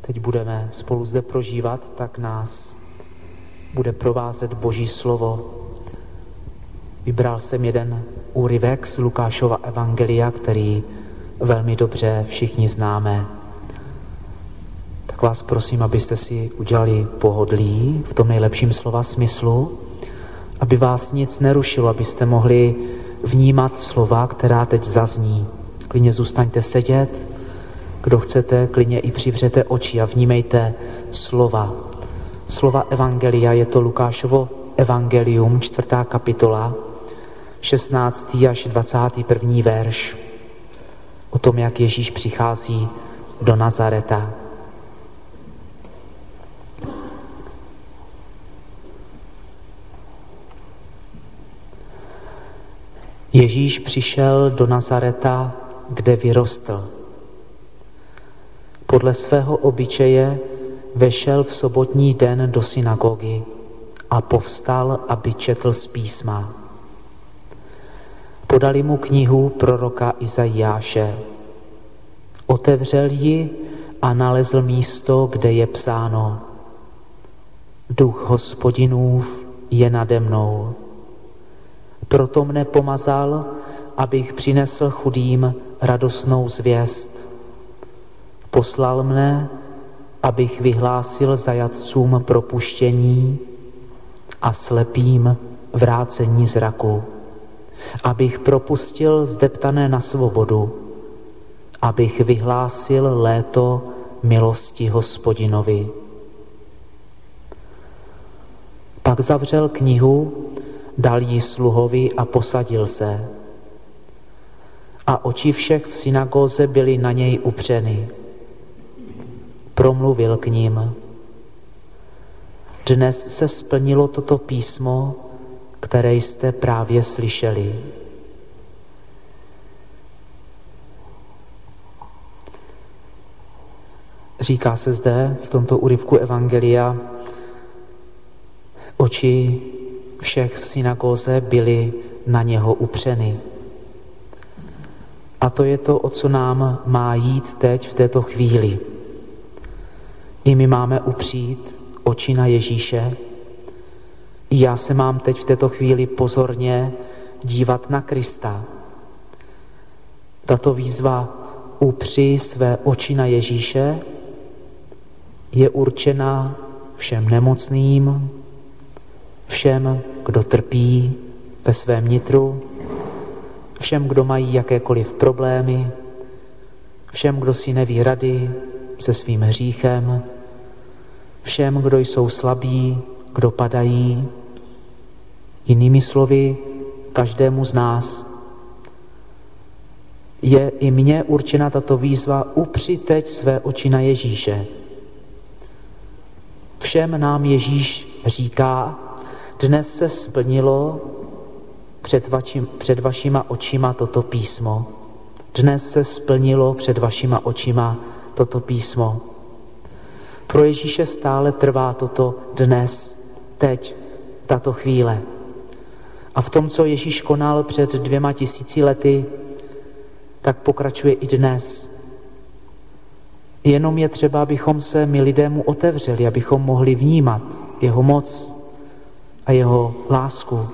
teď budeme spolu zde prožívat, tak nás bude provázet Boží slovo. Vybral jsem jeden úryvek z Lukášova evangelia, který velmi dobře všichni známe. Tak vás prosím, abyste si udělali pohodlí v tom nejlepším slova smyslu, aby vás nic nerušilo, abyste mohli vnímat slova, která teď zazní. Klidně zůstaňte sedět, kdo chcete, klidně i přivřete oči a vnímejte slova. Slova evangelia, je to Lukášovo evangelium, 4. kapitola, 16. až 21. verš, o tom, jak Ježíš přichází do Nazareta. Ježíš přišel do Nazareta, kde vyrostl. Podle svého obyčeje vešel v sobotní den do synagogy a povstal, aby četl z písma. Podali mu knihu proroka Izajáše. Otevřel ji a nalezl místo, kde je psáno: Duch Hospodinův je nade mnou. Proto mne pomazal, abych přinesl chudým radostnou zvěst. Poslal mne, abych vyhlásil zajatcům propuštění a slepým vrácení zraku. Abych propustil zdeptané na svobodu, abych vyhlásil léto milosti Hospodinovi. Pak zavřel knihu, dal ji sluhovi a posadil se. A oči všech v synagóze byly na něj upřeny. Promluvil k nim: Dnes se splnilo toto písmo, které jste právě slyšeli. Říká se zde v tomto úryvku evangelia: oči všech v synagóze byly na něho upřeny. A to je to, o co nám má jít teď v této chvíli. I my máme upřít oči na Ježíše. I já se mám teď v této chvíli pozorně dívat na Krista. Tato výzva upři své oči na Ježíše je určena všem nemocným, všem, kdo trpí ve svém nitru, všem, kdo mají jakékoliv problémy, všem, kdo si neví rady se svým hříchem, všem, kdo jsou slabí, kdo padají. Jinými slovy, každému z nás. Je i mně určena tato výzva: upři teď své oči na Ježíše. Všem nám Ježíš říká: dnes se splnilo před vašima očima toto písmo. Dnes se splnilo před vašima očima toto písmo. Pro Ježíše stále trvá toto dnes, teď, tato chvíle. A v tom, co Ježíš konal před 2000 lety, tak pokračuje i dnes. Jenom je třeba, abychom se my lidé mu otevřeli, abychom mohli vnímat jeho moc a jeho lásku.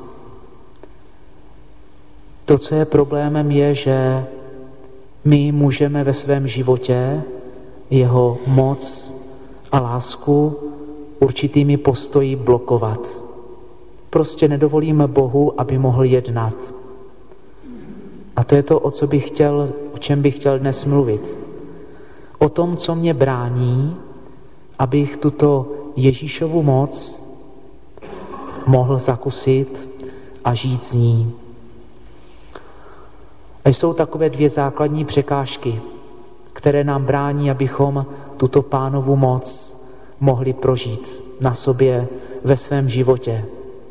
To, co je problémem, je, že my můžeme ve svém životě jeho moc a lásku určitými postoji blokovat. Prostě nedovolíme Bohu, aby mohl jednat. A to je to, o čem bych chtěl dnes mluvit. O tom, co mě brání, abych tuto Ježíšovu moc mohl zakusit a žít z ní. A jsou takové dvě základní překážky, které nám brání, abychom tuto Pánovu moc mohli prožít na sobě ve svém životě.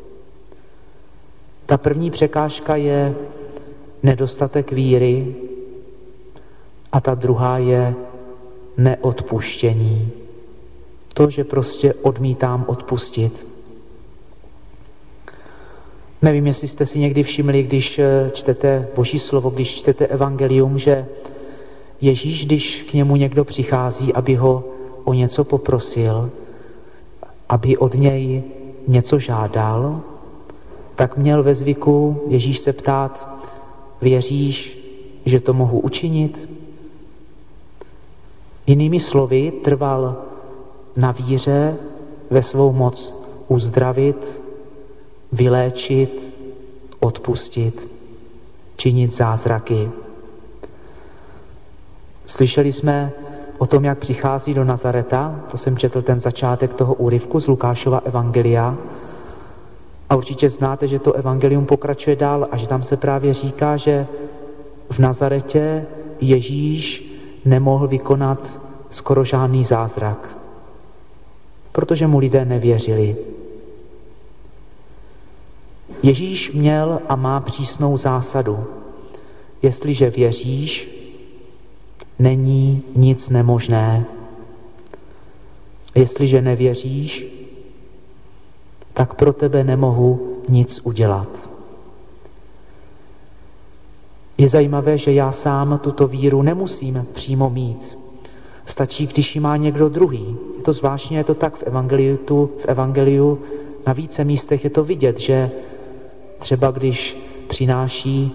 Ta první překážka je nedostatek víry a ta druhá je neodpuštění. To, že prostě odmítám odpustit. Nevím, jestli jste si někdy všimli, když čtete Boží slovo, když čtete evangelium, že Ježíš, když k němu někdo přichází, aby ho o něco poprosil, aby od něj něco žádal, tak měl ve zvyku Ježíš se ptát, věříš, že to mohu učinit? Jinými slovy, trval na víře ve svou moc uzdravit, vyléčit, odpustit, činit zázraky. Slyšeli jsme o tom, jak přichází do Nazareta, to jsem četl ten začátek toho úryvku z Lukášova evangelia. A určitě znáte, že to evangelium pokračuje dál a že tam se právě říká, že v Nazaretě Ježíš nemohl vykonat skoro žádný zázrak, protože mu lidé nevěřili. Ježíš měl a má přísnou zásadu. Jestliže věříš, není nic nemožné. Jestliže nevěříš, tak pro tebe nemohu nic udělat. Je zajímavé, že já sám tuto víru nemusím přímo mít. Stačí, když ji má někdo druhý. Je to zvláštně, je to tak v evangeliu na více místech je to vidět, že třeba když přináší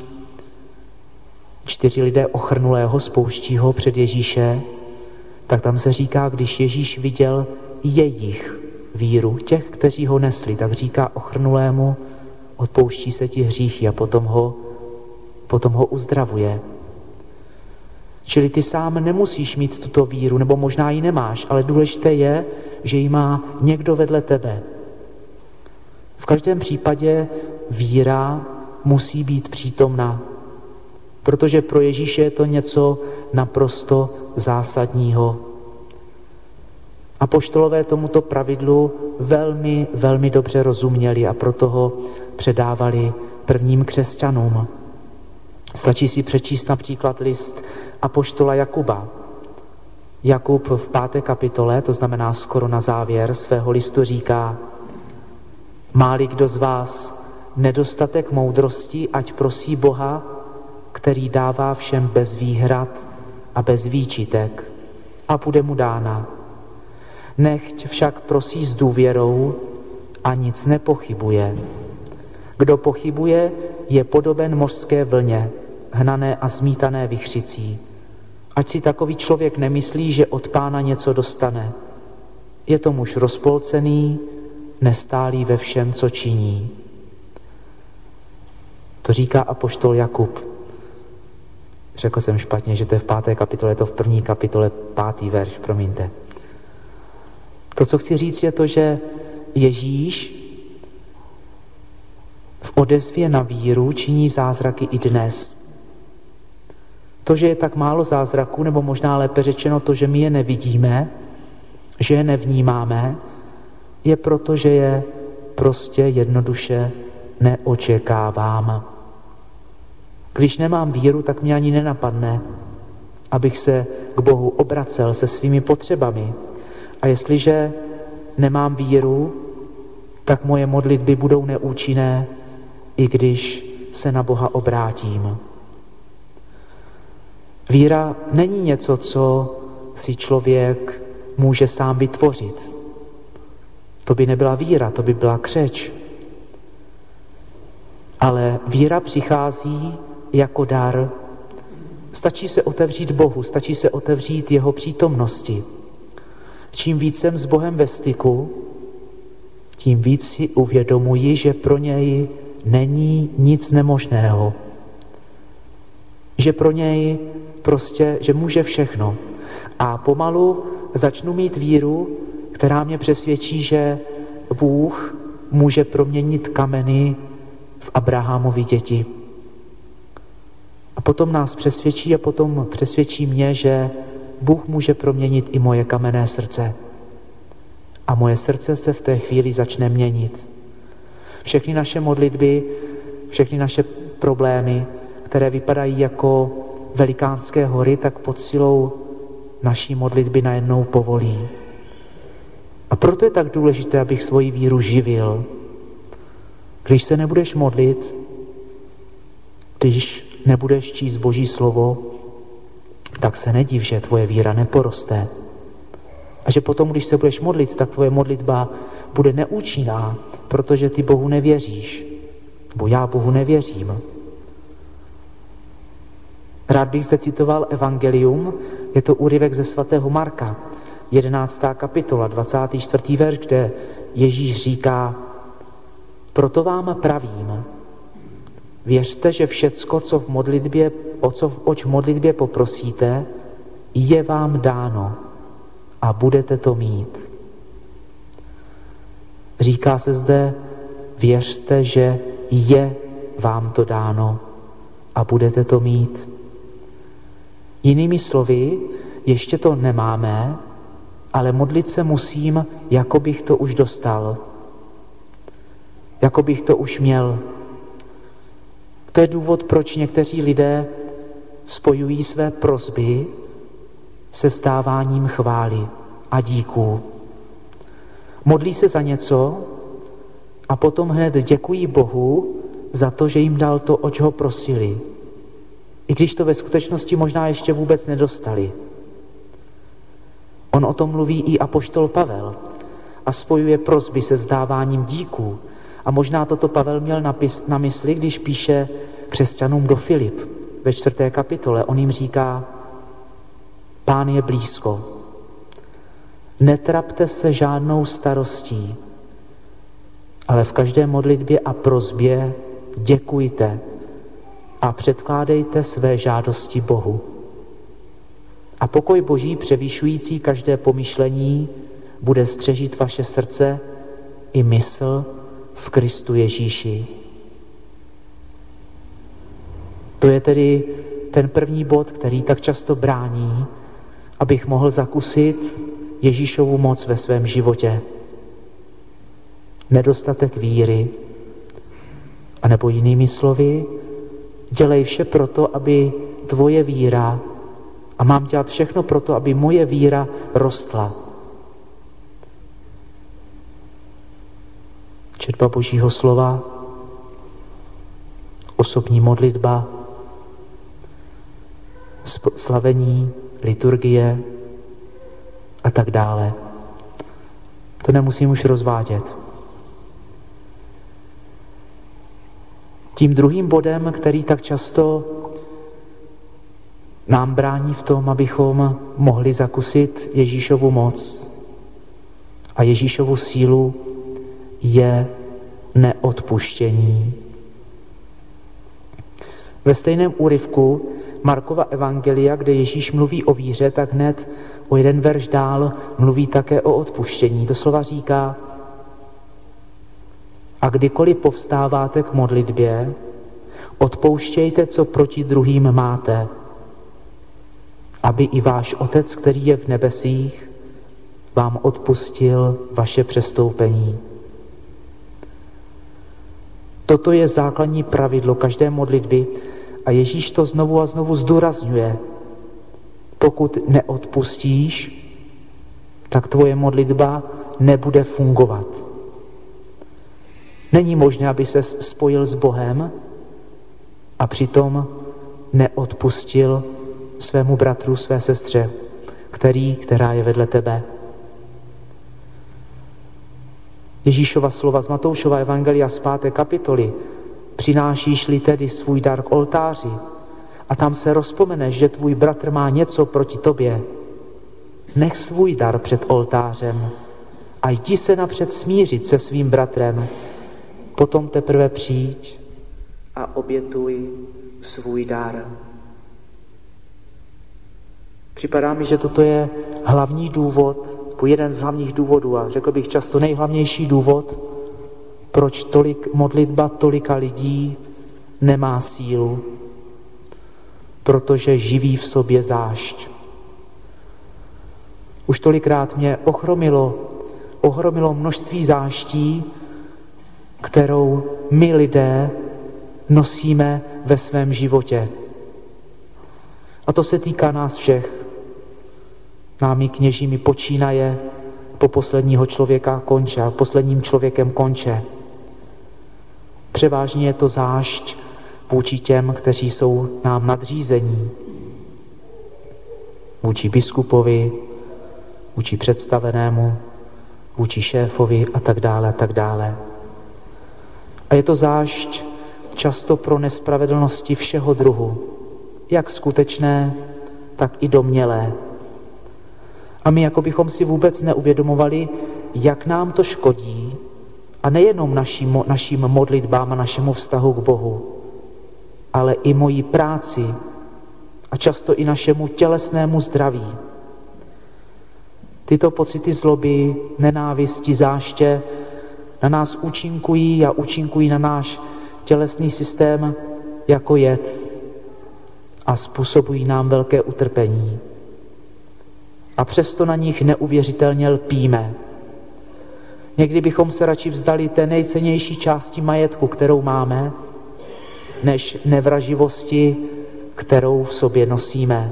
4 lidé ochrnulého spouští ho před Ježíše, tak tam se říká, když Ježíš viděl jejich víru, těch, kteří ho nesli, tak říká ochrnulému, odpouští se ti hříchy a potom ho uzdravuje. Čili ty sám nemusíš mít tuto víru, nebo možná ji nemáš, ale důležité je, že ji má někdo vedle tebe. V každém případě víra musí být přítomna, protože pro Ježíše je to něco naprosto zásadního. Apoštolové tomuto pravidlu velmi, velmi dobře rozuměli a proto ho předávali prvním křesťanům. Stačí si přečíst například list apoštola Jakuba. Jakub v 5. kapitole, to znamená skoro na závěr svého listu, říká: Má-li kdo z vás nedostatek moudrosti, ať prosí Boha, který dává všem bez výhrad a bez výčitek, a bude mu dána. Nechť však prosí s důvěrou a nic nepochybuje. Kdo pochybuje, je podoben mořské vlně, hnané a zmítané vichřicí. Ať si takový člověk nemyslí, že od Pána něco dostane. Je to muž rozpolcený, nestálý ve všem, co činí. To říká apoštol Jakub. Řekl jsem špatně, že to je v 5. kapitole, je to v 1. kapitole 5. verš, promiňte. To, co chci říct, je to, že Ježíš v odezvě na víru činí zázraky i dnes. To, že je tak málo zázraků, nebo možná lépe řečeno to, že my je nevidíme, že je nevnímáme, je proto, že je prostě jednoduše neočekávám. Když nemám víru, tak mě ani nenapadne, abych se k Bohu obracel se svými potřebami. A jestliže nemám víru, tak moje modlitby budou neúčinné, i když se na Boha obrátím. Víra není něco, co si člověk může sám vytvořit. To by nebyla víra, to by byla křeč. Ale víra přichází jako dar. Stačí se otevřít Bohu, stačí se otevřít jeho přítomnosti. Čím víc jsem s Bohem ve styku, tím víc si uvědomuji, že pro něj není nic nemožného. Že pro něj prostě, že může všechno. A pomalu začnu mít víru, která mě přesvědčí, že Bůh může proměnit kameny v Abrahamovi děti. A potom nás přesvědčí a potom přesvědčí mě, že Bůh může proměnit i moje kamenné srdce. A moje srdce se v té chvíli začne měnit. Všechny naše modlitby, všechny naše problémy, které vypadají jako velikánské hory, tak pod silou naší modlitby najednou povolí. A proto je tak důležité, abych svoji víru živil. Když se nebudeš modlit, když nebudeš číst Boží slovo, tak se nediv, že tvoje víra neporoste. A že potom, když se budeš modlit, tak tvoje modlitba bude neúčinná, protože ty Bohu nevěříš. Nebo já Bohu nevěřím. Rád bych zde citoval evangelium, je to úryvek ze svatého Marka, 11. kapitola, 24. verš, kde Ježíš říká: proto vám pravím, věřte, že všecko, oč v modlitbě poprosíte, je vám dáno a budete to mít. Říká se zde, věřte, že je vám to dáno a budete to mít. Jinými slovy, ještě to nemáme, ale modlit se musím, jako bych to už dostal. Jako bych to už měl. To je důvod, proč někteří lidé spojují své prosby se vzdáváním chvály a díků. Modlí se za něco a potom hned děkují Bohu za to, že jim dal to, oč ho prosili. I když to ve skutečnosti možná ještě vůbec nedostali. On o tom mluví i apoštol Pavel a spojuje prosby se vzdáváním díků. A možná toto Pavel měl na mysli, když píše křesťanům do Filip ve 4. kapitole. On jim říká: Pán je blízko. Netrapte se žádnou starostí, ale v každé modlitbě a prosbě děkujte a předkládejte své žádosti Bohu. A pokoj Boží, převyšující každé pomyšlení, bude střežit vaše srdce i mysl v Kristu Ježíši. To je tedy ten první bod, který tak často brání, abych mohl zakusit Ježíšovu moc ve svém životě. Nedostatek víry, anebo jinými slovy, dělej vše proto, aby tvoje víra, a mám dělat všechno proto, aby moje víra rostla. Četba Božího slova, osobní modlitba, slavení, liturgie a tak dále. To nemusím už rozvádět. Tím druhým bodem, který tak často nám brání v tom, abychom mohli zakusit Ježíšovu moc a Ježíšovu sílu, je neodpuštění. Ve stejném úryvku Markova evangelia, kde Ježíš mluví o víře, tak hned o jeden verš dál mluví také o odpuštění. Doslova říká: a kdykoliv povstáváte k modlitbě, odpouštějte, co proti druhým máte, aby i váš Otec, který je v nebesích, vám odpustil vaše přestoupení. Toto je základní pravidlo každé modlitby a Ježíš to znovu a znovu zdůrazňuje. Pokud neodpustíš, tak tvoje modlitba nebude fungovat. Není možné, aby ses spojil s Bohem a přitom neodpustil svému bratru, své sestře, která je vedle tebe. Ježíšova slova z Matoušova evangelia z 5. kapitoly: přinášíš-li tedy svůj dar k oltáři a tam se rozpomeneš, že tvůj bratr má něco proti tobě, nech svůj dar před oltářem a jdi se napřed smířit se svým bratrem, potom teprve přijď a obětuj svůj dar. Připadá mi, že toto je hlavní důvod, jeden z hlavních důvodů, a řekl bych často nejhlavnější důvod, proč modlitba tolika lidí nemá sílu, protože živí v sobě zášť. Už tolikrát mě ochromilo množství záští, kterou my lidé nosíme ve svém životě. A to se týká nás všech. Námi kněžími počínaje, po posledního člověka konče a posledním člověkem konče. Převážně je to zášť vůči těm, kteří jsou nám nadřízení. Vůči biskupovi, vůči představenému, vůči šéfovi a tak dále a tak dále. A je to zášť často pro nespravedlnosti všeho druhu, jak skutečné, tak i domnělé. A my jako bychom si vůbec neuvědomovali, jak nám to škodí, a nejenom našim modlitbám a našemu vztahu k Bohu, ale i mojí práci a často i našemu tělesnému zdraví. Tyto pocity zloby, nenávisti, záště na nás účinkují a účinkují na náš tělesný systém jako jed a způsobují nám velké utrpení. A přesto na nich neuvěřitelně lpíme. Někdy bychom se radši vzdali té nejcennější části majetku, kterou máme, než nevraživosti, kterou v sobě nosíme.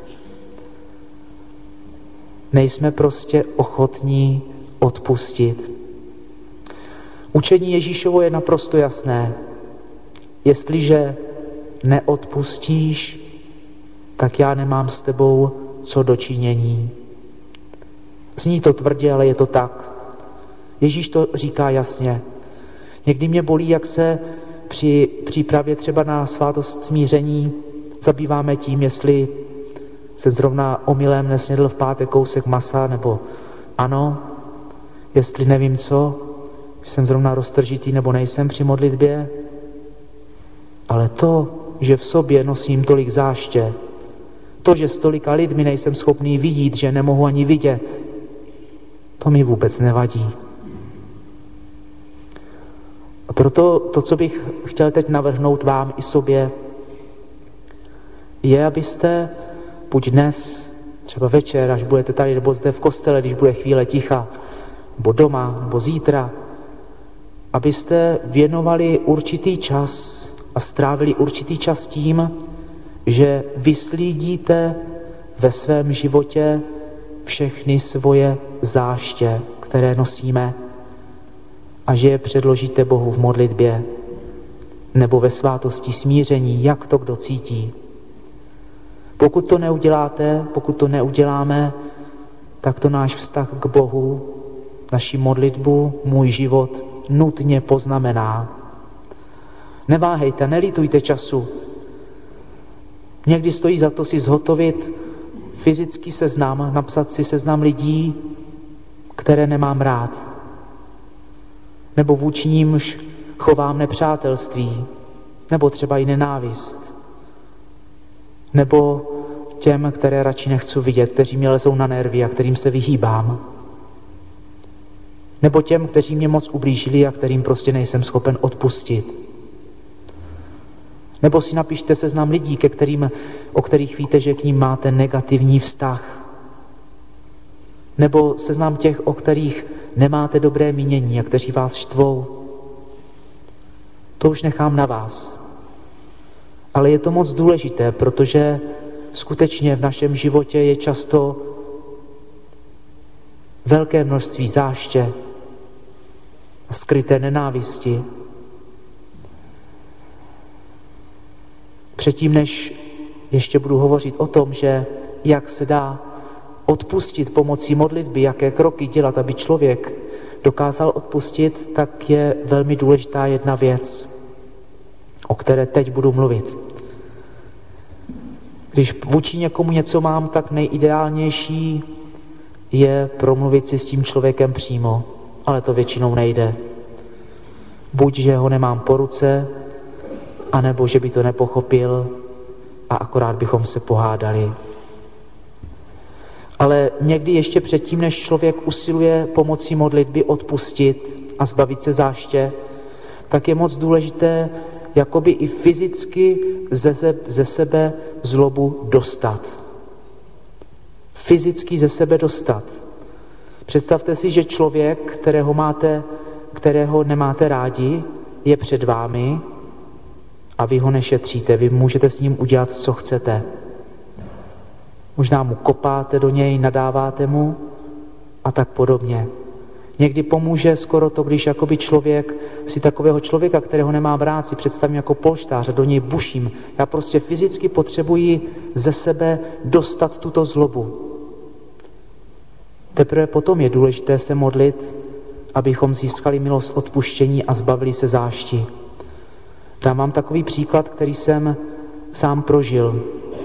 Nejsme prostě ochotní odpustit. Učení Ježíšovo je naprosto jasné. Jestliže neodpustíš, tak já nemám s tebou co do činění. Zní to tvrdě, ale je to tak. Ježíš to říká jasně. Někdy mě bolí, jak se při přípravě třeba na svátost smíření zabýváme tím, jestli se zrovna omylem nesnědl v pátek kousek masa, nebo ano, jestli nevím co, že jsem zrovna roztržitý nebo nejsem při modlitbě. Ale to, že v sobě nosím tolik záště, to, že s tolika lidmi nejsem schopný vidět, že nemohu ani vidět, to mi vůbec nevadí. A proto to, co bych chtěl teď navrhnout vám i sobě, je, abyste buď dnes, třeba večer, až budete tady, nebo zde v kostele, když bude chvíle ticha, nebo doma, nebo zítra, abyste věnovali určitý čas a strávili určitý čas tím, že vyslídíte ve svém životě všechny svoje záště, které nosíme, a že je předložíte Bohu v modlitbě nebo ve svátosti smíření, jak to kdo cítí. Pokud to neuděláte, pokud to neuděláme, tak to náš vztah k Bohu, naši modlitbu, můj život nutně poznamená. Neváhejte, nelitujte času. Někdy stojí za to si zhotovit fyzický seznam, napsat si seznam lidí, které nemám rád, nebo vůči nímž chovám nepřátelství, nebo třeba i nenávist, nebo těm, které radši nechci vidět, kteří mě lezou na nervy a kterým se vyhýbám, nebo těm, kteří mě moc ublížili a kterým prostě nejsem schopen odpustit. Nebo si napište seznam lidí, o kterých víte, že k ním máte negativní vztah. Nebo seznam těch, o kterých nemáte dobré mínění a kteří vás štvou. To už nechám na vás. Ale je to moc důležité, protože skutečně v našem životě je často velké množství záště a skryté nenávisti. Předtím, než ještě budu hovořit o tom, že jak se dá odpustit pomocí modlitby, jaké kroky dělat, aby člověk dokázal odpustit, tak je velmi důležitá jedna věc, o které teď budu mluvit. Když vůči někomu něco mám, tak nejideálnější je promluvit si s tím člověkem přímo, ale to většinou nejde. Buď, že ho nemám po ruce, anebo že by to nepochopil a akorát bychom se pohádali. Ale někdy ještě předtím, než člověk usiluje pomocí modlitby odpustit a zbavit se záště, tak je moc důležité jakoby i fyzicky ze sebe zlobu dostat. Fyzicky ze sebe dostat. Představte si, že člověk, kterého nemáte rádi, je před vámi a vy ho nešetříte. Vy můžete s ním udělat, co chcete. Možná mu kopáte do něj, nadáváte mu a tak podobně. Někdy pomůže skoro to, když jakoby člověk si takového člověka, kterého nemám rád, si představím jako polštář a do něj buším. Já prostě fyzicky potřebuji ze sebe dostat tuto zlobu. Teprve potom je důležité se modlit, abychom získali milost odpuštění a zbavili se zášti. Dám vám takový příklad, který jsem sám prožil.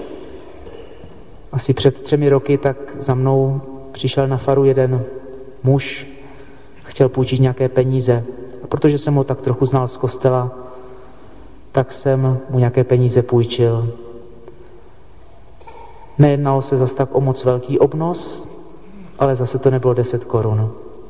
Asi před 3 roky tak za mnou přišel na faru jeden muž, chtěl půjčit nějaké peníze. A protože jsem ho tak trochu znal z kostela, tak jsem mu nějaké peníze půjčil. Nejednalo se zas tak o moc velký obnos, ale zase to nebylo 10 korun.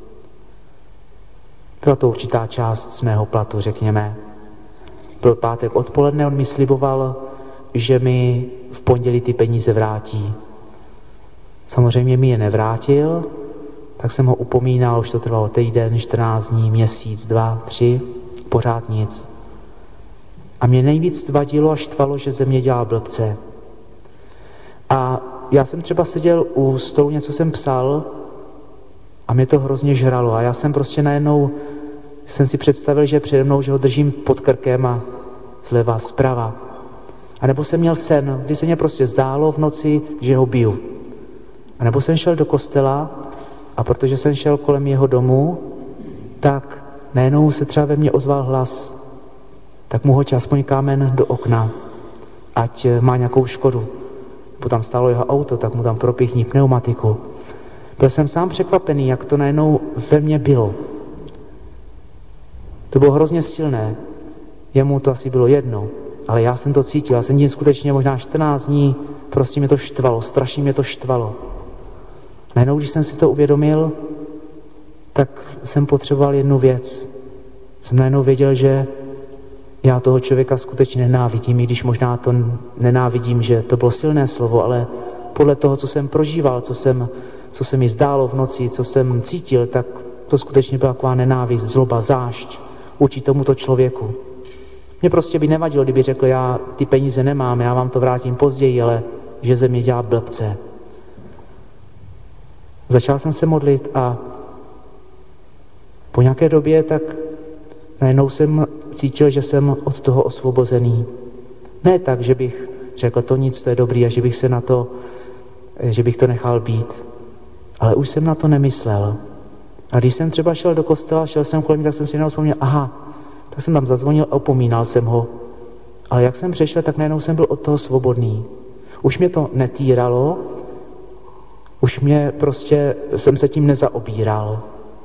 Byla to určitá část z mého platu, řekněme. Byl pátek odpoledne, on mi sliboval, že mi v pondělí ty peníze vrátí. Samozřejmě mi je nevrátil, tak jsem ho upomínal, už to trvalo týden, 14 dní, měsíc, 2, 3, pořád nic. A mě nejvíc vadilo a štvalo, že ze mě dělal blbce. A já jsem třeba seděl u stolu, něco jsem psal a mě to hrozně žralo. A já jsem prostě najednou jsem si představil, že přede mnou, že ho držím pod krkem a zleva, zprava. A nebo jsem měl sen, kdy se mě prostě zdálo v noci, že ho biju. A nebo jsem šel do kostela a protože jsem šel kolem jeho domu, tak najednou se třeba ve mně ozval hlas, tak mu hoď aspoň kámen do okna, ať má nějakou škodu. Bo tam stálo jeho auto, tak mu tam propíchni pneumatiku. Byl jsem sám překvapený, jak to najednou ve mně bylo. To bylo hrozně silné. Jemu to asi bylo jedno, ale já jsem to cítil. Já jsem tím skutečně možná 14 dní, prostě mě to štvalo, strašně mě to štvalo. Najednou, když jsem si to uvědomil, tak jsem potřeboval jednu věc. Jsem najednou věděl, že já toho člověka skutečně nenávidím, i když možná to nenávidím, že to bylo silné slovo, ale podle toho, co jsem prožíval, co se mi zdálo v noci, co jsem cítil, tak to skutečně byla taková nenávist, zloba, zášť vůči tomuto člověku. Mně prostě by nevadilo, kdyby řekl, já ty peníze nemám, já vám to vrátím později, ale že ze mě dělá blbce. Začal jsem se modlit a po nějaké době tak najednou jsem cítil, že jsem od toho osvobozený. Ne tak, že bych řekl, to nic, to je dobrý a že bych to nechal být. Ale už jsem na to nemyslel. A když jsem třeba šel do kostela, šel jsem kolem, tak jsem si jenom vzpomněl, tak jsem tam zazvonil a opomínal jsem ho. Ale jak jsem přešel, tak najednou jsem byl od toho svobodný. Už mě to netýralo, už jsem se tím nezaobíral.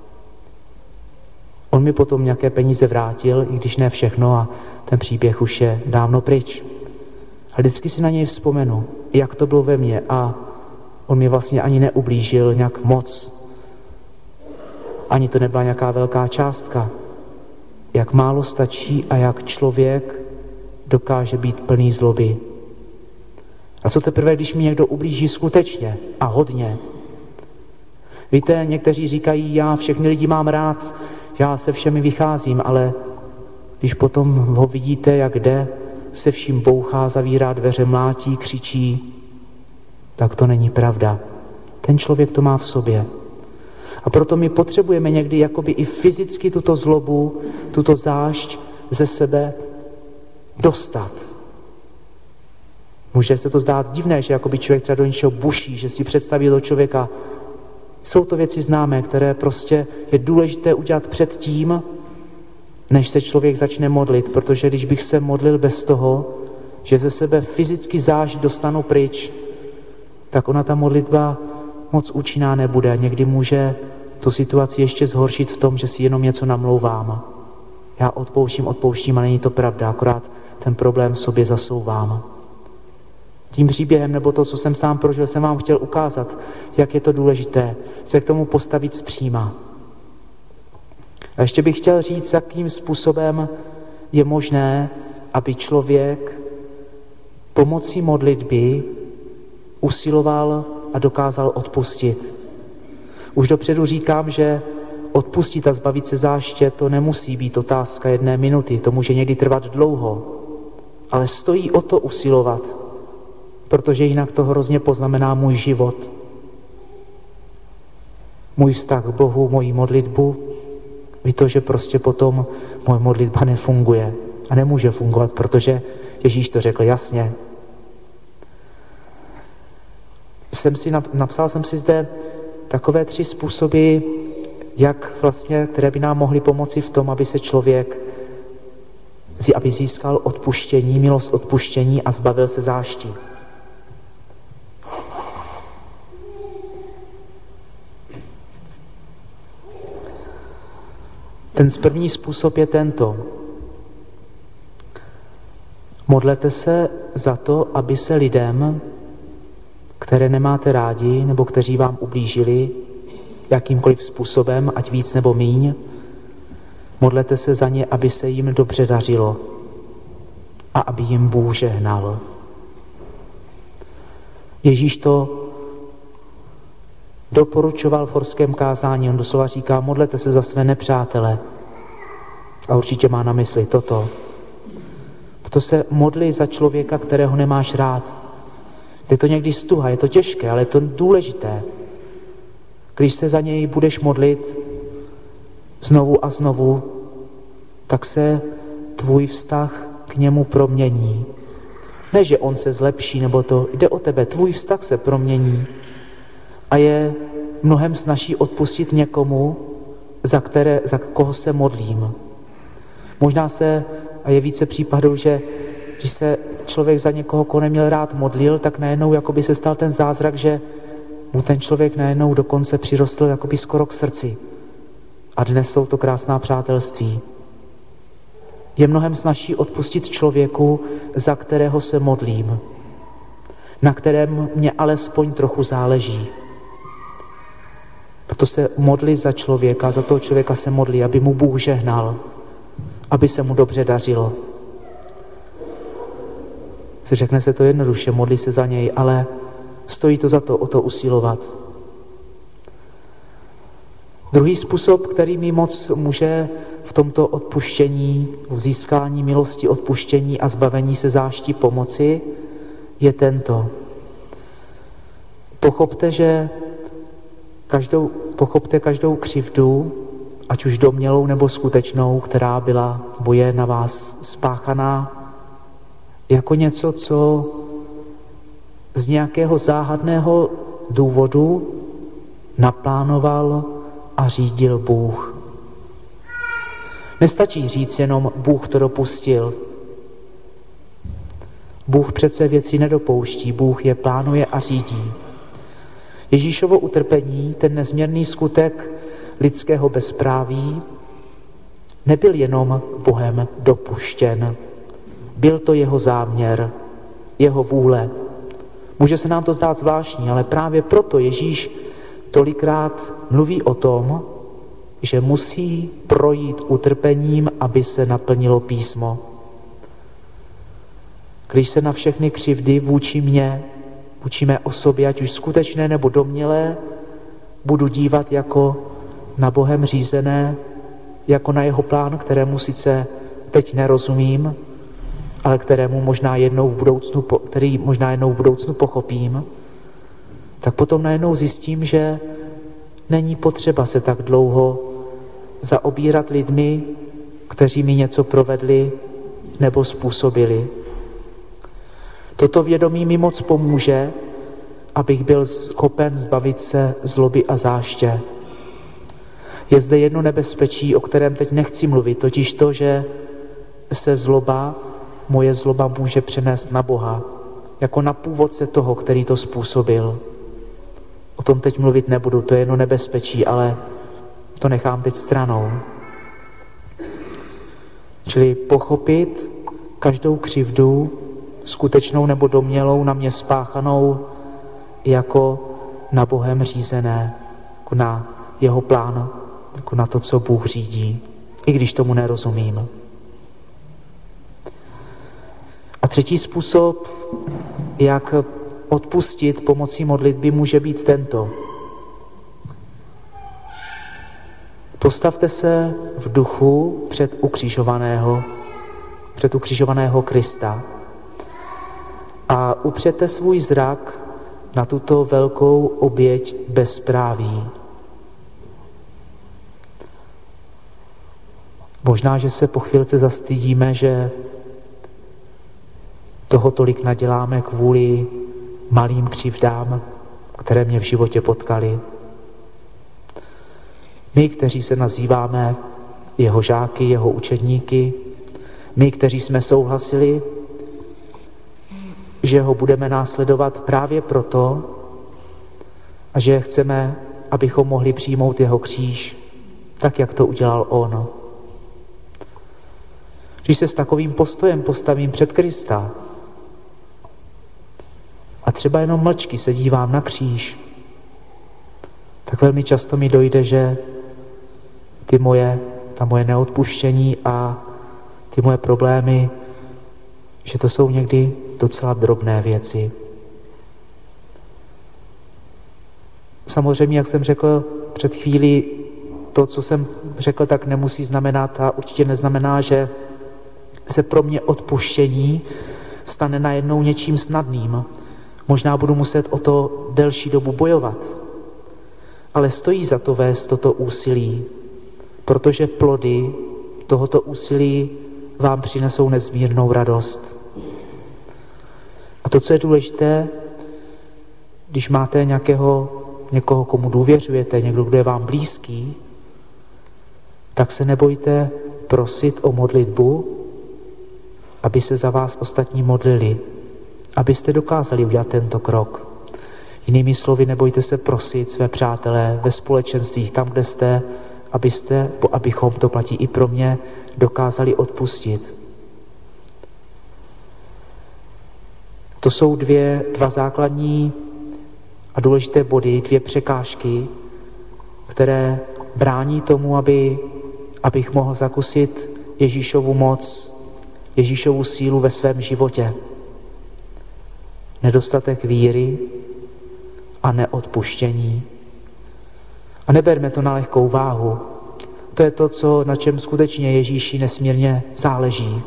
On mi potom nějaké peníze vrátil, i když ne všechno a ten příběh už je dávno pryč. A vždycky si na něj vzpomenu, jak to bylo ve mně a on mi vlastně ani neublížil nějak moc. Ani to nebyla nějaká velká částka. Jak málo stačí a jak člověk dokáže být plný zloby. A co teprve, když mi někdo ublíží skutečně a hodně? Víte, někteří říkají, já všechny lidi mám rád, já se všemi vycházím, ale když potom ho vidíte, jak jde, se vším bouchá, zavírá dveře, mlátí, křičí, tak to není pravda. Ten člověk to má v sobě. A proto my potřebujeme někdy jakoby i fyzicky tuto zlobu, tuto zášť ze sebe dostat. Může se to zdát divné, že jakoby člověk třeba do něčeho buší, že si představí do člověka. Jsou to věci známé, které prostě je důležité udělat před tím, než se člověk začne modlit, protože když bych se modlil bez toho, že ze sebe fyzicky zášť dostanu pryč, tak ona ta modlitba moc účinná nebude. Někdy může tu situaci ještě zhoršit v tom, že si jenom něco namlouvám. Já odpouštím a není to pravda, akorát ten problém v sobě zasouvám. Tím příběhem, nebo to, co jsem sám prožil, jsem vám chtěl ukázat, jak je to důležité se k tomu postavit zpříma. A ještě bych chtěl říct, jakým způsobem je možné, aby člověk pomocí modlitby usiloval a dokázal odpustit. Už dopředu říkám, že odpustit a zbavit se záště, to nemusí být otázka 1 minuty, to může někdy trvat dlouho, ale stojí o to usilovat, protože jinak to hrozně poznamená můj život, můj vztah k Bohu, moji modlitbu. Ví to, že prostě potom moje modlitba nefunguje a nemůže fungovat, protože Ježíš to řekl jasně. Napsal jsem si zde takové 3 způsoby, jak vlastně, které by nám mohly pomoci v tom, aby se člověk aby získal odpuštění, milost odpuštění a zbavil se záští. Ten první způsob je tento. Modlete se za to, aby se lidem, které nemáte rádi, nebo kteří vám ublížili jakýmkoliv způsobem, ať víc nebo míň, modlete se za ně, aby se jim dobře dařilo a aby jim Bůh žehnal. Ježíš to doporučoval v horském kázání. On doslova říká, modlete se za své nepřátele. A určitě má na mysli toto. Proto se modli za člověka, kterého nemáš rád. Je to někdy stuha, je to těžké, ale je to důležité. Když se za něj budeš modlit znovu a znovu, tak se tvůj vztah k němu promění. Ne, že on se zlepší, nebo to jde o tebe, tvůj vztah se promění. A je mnohem snazší odpustit někomu, za koho se modlím. Možná a je více případů, že když se člověk za někoho, koho neměl rád, modlil, tak najednou jakoby se stal ten zázrak, že mu ten člověk najednou dokonce přirostl jakoby skoro k srdci. A dnes jsou to krásná přátelství. Je mnohem snazší odpustit člověku, za kterého se modlím, na kterém mě alespoň trochu záleží. Proto se modli za člověka, za toho člověka se modlí, aby mu Bůh žehnal, aby se mu dobře dařilo. Řekne se to jednoduše, modlí se za něj, ale stojí to za to o to usilovat. Druhý způsob, který mi moc může v tomto odpuštění, v získání milosti, odpuštění a zbavení se záští pomoci, je tento. Pochopte každou křivdu, ať už domnělou nebo skutečnou, která byla nebo je na vás spáchaná, jako něco, co z nějakého záhadného důvodu naplánoval a řídil Bůh. Nestačí říct jenom Bůh to dopustil. Bůh přece věci nedopouští, Bůh je plánuje a řídí. Ježíšovo utrpení, ten nezměrný skutek lidského bezpráví, nebyl jenom Bohem dopuštěn. Byl to jeho záměr, jeho vůle. Může se nám to zdát zvláštní, ale právě proto Ježíš tolikrát mluví o tom, že musí projít utrpením, aby se naplnilo písmo. Když se na všechny křivdy vůči mně, vůči mé osobě, ať už skutečné nebo domnělé, budu dívat jako na Bohem řízené, jako na jeho plán, kterému sice teď nerozumím, ale který možná jednou v budoucnu pochopím, tak potom najednou zjistím, že není potřeba se tak dlouho zaobírat lidmi, kteří mi něco provedli nebo způsobili. Toto vědomí mi moc pomůže, abych byl schopen zbavit se zloby a záště. Je zde jedno nebezpečí, o kterém teď nechci mluvit, totiž to, že se moje zloba může přenést na Boha, jako na původce toho, který to způsobil. O tom teď mluvit nebudu, to je jedno nebezpečí, ale to nechám teď stranou. Čili pochopit každou křivdu, skutečnou nebo domnělou, na mě spáchanou, jako na Bohem řízené, jako na jeho plán, jako na to, co Bůh řídí, i když tomu nerozumím. A třetí způsob, jak odpustit pomocí modlitby, může být tento. Postavte se v duchu před ukřižovaného Krista a upřete svůj zrak na tuto velkou oběť bezpráví. Možná, že se po chvilce zastydíme, že toho tolik naděláme kvůli malým křivdám, které mě v životě potkaly. My, kteří se nazýváme jeho žáky, jeho učedníky, my, kteří jsme souhlasili, že ho budeme následovat právě proto a že chceme, abychom mohli přijmout jeho kříž, tak, jak to udělal on. Když se s takovým postojem postavím před Krista a třeba jenom mlčky se dívám na kříž, tak velmi často mi dojde, že ta moje neodpuštění a ty moje problémy, že to jsou někdy docela drobné věci. Samozřejmě, jak jsem řekl před chvílí, to, co jsem řekl, tak nemusí znamenat a určitě neznamená, že se pro mě odpuštění stane najednou něčím snadným. Možná budu muset o to delší dobu bojovat. Ale stojí za to vést toto úsilí, protože plody tohoto úsilí vám přinesou nezmírnou radost. A to, co je důležité, když máte někoho, komu důvěřujete, někdo, kdo je vám blízký, tak se nebojte prosit o modlitbu, aby se za vás ostatní modlili, abyste dokázali udělat tento krok. Jinými slovy, nebojte se prosit své přátelé ve společenstvích, tam, kde jste, abychom, to platí i pro mě, dokázali odpustit. To jsou dva základní a důležité body, 2 překážky, které brání tomu, abych mohl zakusit Ježíšovu moc, Ježíšovu sílu ve svém životě. Nedostatek víry a neodpuštění. A neberme to na lehkou váhu. To je to, na čem skutečně Ježíši nesmírně záleží.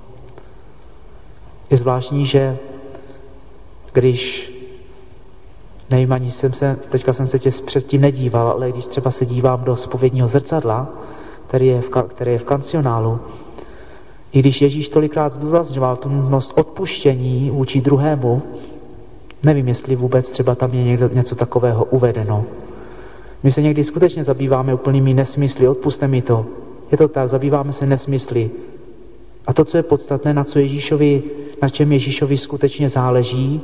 Je zvláštní, že když nevím, ani teďka jsem se předtím nedíval, ale když třeba se dívám do zpovědního zrcadla, který je v kancionálu, i když Ježíš tolikrát zdůrazňoval tu nutnost odpuštění vůči druhému, nevím, jestli vůbec třeba tam je něco takového uvedeno. My se někdy skutečně zabýváme úplnými nesmysly, odpusťte mi to. Je to tak, zabýváme se nesmysly. A to, co je podstatné, na čem Ježíšovi skutečně záleží,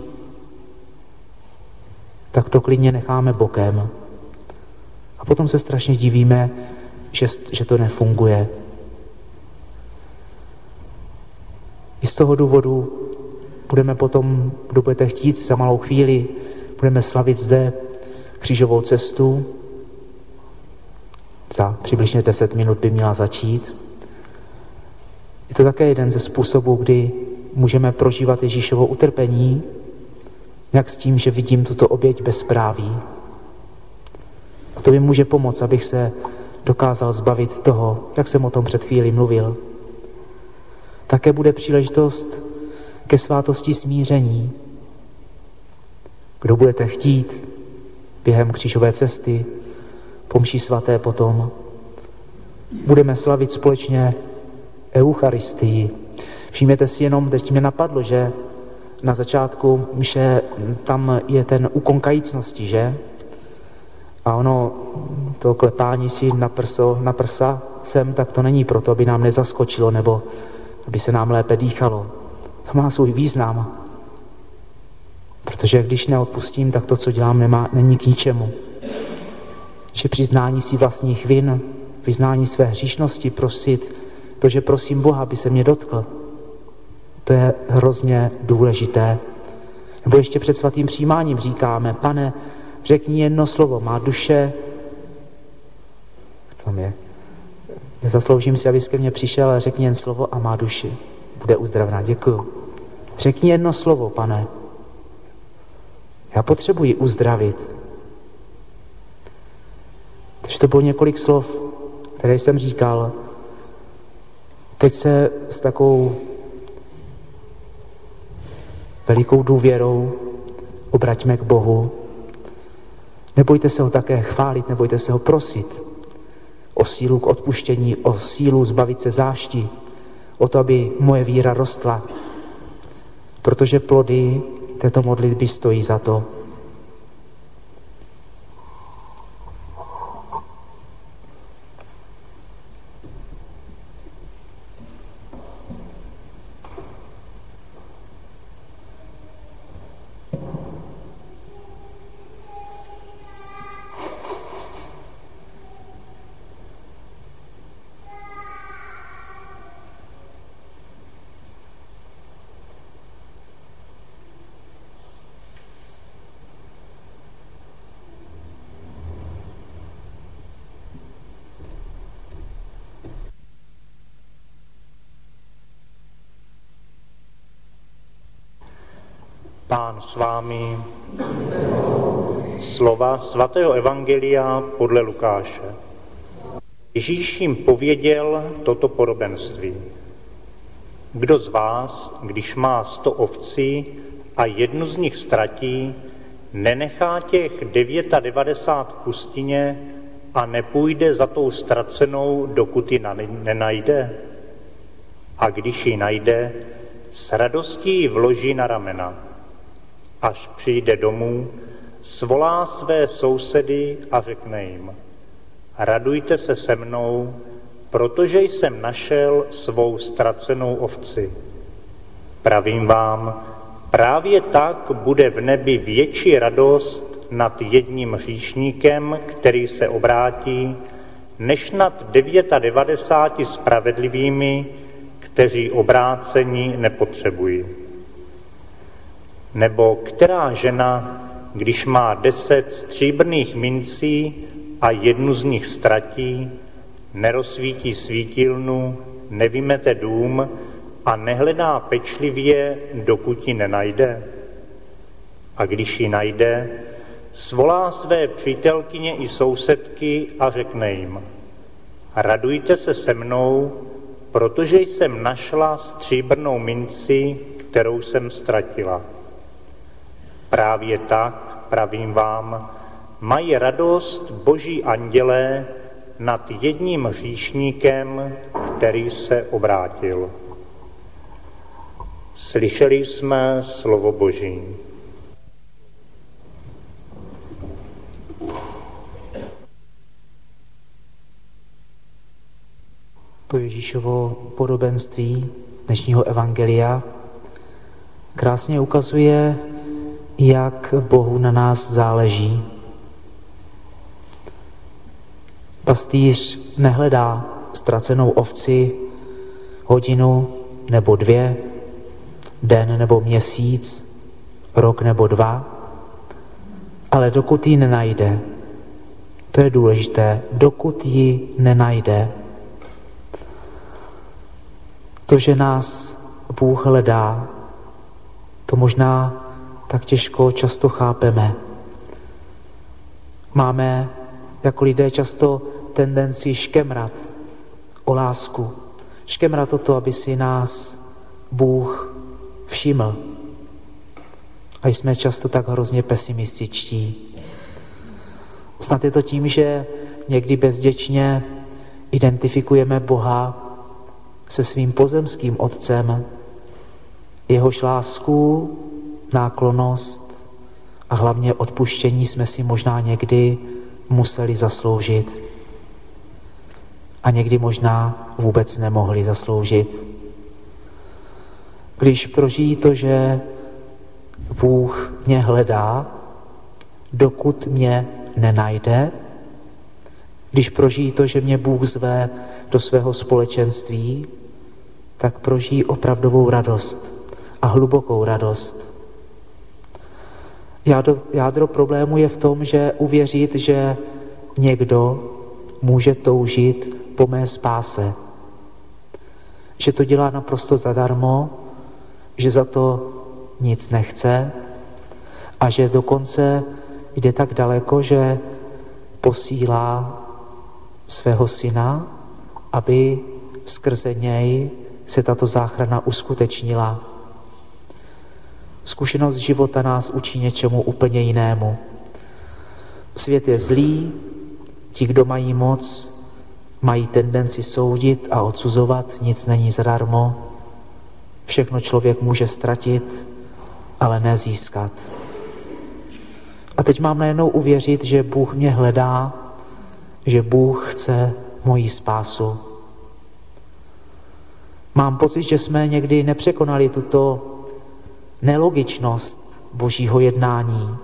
tak to klidně necháme bokem. A potom se strašně divíme, že to nefunguje. I z toho důvodu budeme potom, kdo budete chtít, za malou chvíli budeme slavit zde křížovou cestu. Za přibližně 10 minut by měla začít. Je to také jeden ze způsobů, kdy můžeme prožívat Ježíšovo utrpení, jak s tím, že vidím tuto oběť bezpráví. A to mi může pomoct, abych se dokázal zbavit toho, jak jsem o tom před chvílí mluvil. Také bude příležitost ke svátosti smíření. Kdo budete chtít během křížové cesty, po mši svaté potom, budeme slavit společně Eucharistii. Všimněte si jenom, teď mě napadlo, že na začátku mše tam je ten úkon kajícnosti, že? A ono, to klepání si na prsa sem, tak to není proto, aby nám nezaskočilo, nebo aby se nám lépe dýchalo. To má svůj význam. Protože když neodpustím, tak to, co dělám, není k ničemu. Že přiznání si vlastních vin, vyznání své hříšnosti, prosit to, že prosím Boha, aby se mě dotkl, to je hrozně důležité. Nebo ještě před svatým přijímáním říkáme, Pane, řekni jedno slovo, má duše, co tam je? Nezasloužím si, abys ke mně přišel, ale řekni jen slovo a má duši. Bude uzdravná, děkuju. Řekni jedno slovo, Pane. Já potřebuji uzdravit. Takže to bylo několik slov, které jsem říkal. Teď se s takovou velikou důvěrou obraťme k Bohu. Nebojte se ho také chválit, nebojte se ho prosit o sílu k odpuštění, o sílu zbavit se zášti, o to, aby moje víra rostla. Protože plody této modlitby stojí za to. Pán s vámi. Slova svatého evangelia podle Lukáše. Ježíš jim pověděl toto podobenství. Kdo z vás, když má 100 ovcí a jednu z nich ztratí, nenechá těch 99 v pustině a nepůjde za tou ztracenou, dokud ji nenajde? A když ji najde, s radostí ji vloží na ramena. Až přijde domů, svolá své sousedy a řekne jim: radujte se se mnou, protože jsem našel svou ztracenou ovci. Pravím vám, právě tak bude v nebi větší radost nad jedním hříšníkem, který se obrátí, než nad 99 spravedlivými, kteří obrácení nepotřebují. Nebo která žena, když má 10 stříbrných mincí a jednu z nich ztratí, nerozsvítí svítilnu, nevymete dům a nehledá pečlivě, dokud ji nenajde? A když ji najde, svolá své přítelkyně i sousedky a řekne jim: radujte se se mnou, protože jsem našla stříbrnou minci, kterou jsem ztratila. Právě tak, pravím vám, mají radost boží andělé nad jedním hříšníkem, který se obrátil. Slyšeli jsme slovo Boží. To Ježíšovo podobenství dnešního evangelia krásně ukazuje, jak Bohu na nás záleží. Pastýř nehledá ztracenou ovci hodinu nebo 2, den nebo měsíc, rok nebo 2, ale dokud ji nenajde. To je důležité, dokud ji nenajde. To, že nás Bůh hledá, to možná tak těžko často chápeme. Máme jako lidé často tendenci škemrat o lásku. Škemrat o to, aby si nás Bůh všiml. A jsme často tak hrozně pesimističtí. Snad je to tím, že někdy bezděčně identifikujeme Boha se svým pozemským otcem, jehož lásku, náklonnost a hlavně odpuštění jsme si možná někdy museli zasloužit. A někdy možná vůbec nemohli zasloužit. Když prožijí to, že Bůh mě hledá, dokud mě nenajde, když prožijí to, že mě Bůh zve do svého společenství, tak prožijí opravdovou radost a hlubokou radost. Jádro problému je v tom, že uvěřit, že někdo může toužit po mé spáse. Že to dělá naprosto zadarmo, že za to nic nechce a že dokonce jde tak daleko, že posílá svého syna, aby skrze něj se tato záchrana uskutečnila. Zkušenost života nás učí něčemu úplně jinému. Svět je zlý, ti, kdo mají moc, mají tendenci soudit a odsuzovat, nic není zadarmo. Všechno člověk může ztratit, ale ne získat. A teď mám najednou uvěřit, že Bůh mě hledá, že Bůh chce moji spásu. Mám pocit, že jsme někdy nepřekonali tuto nelogičnost Božího jednání.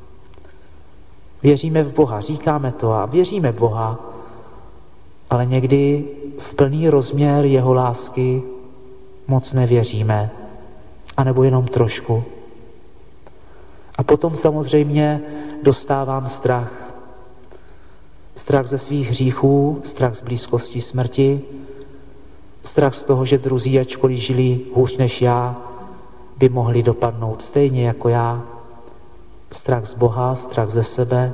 Věříme v Boha, říkáme to a věříme v Boha, ale někdy v plný rozměr jeho lásky moc nevěříme, anebo jenom trošku. A potom samozřejmě dostávám strach. Strach ze svých hříchů, strach z blízkosti smrti, strach z toho, že druzí, ačkoliv žili hůř než já, by mohly dopadnout stejně jako já. Strach z Boha, strach ze sebe,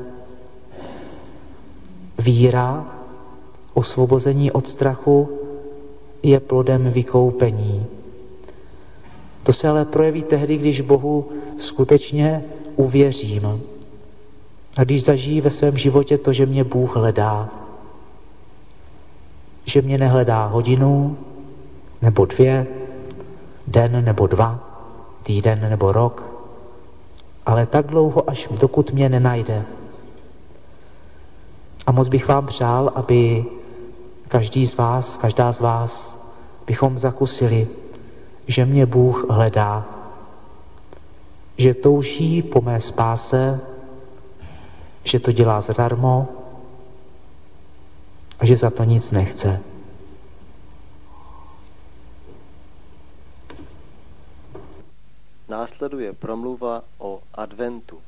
víra, osvobození od strachu je plodem vykoupení. To se ale projeví tehdy, když Bohu skutečně uvěřím. A když zažijí ve svém životě to, že mě Bůh hledá. Že mě nehledá hodinu nebo 2, den nebo 2, týden nebo rok, ale tak dlouho, až dokud mě nenajde. A moc bych vám přál, aby každý z vás, každá z vás, bychom zakusili, že mě Bůh hledá, že touží po mé spáse, že to dělá zadarmo a že za to nic nechce. Následuje promluva o adventu.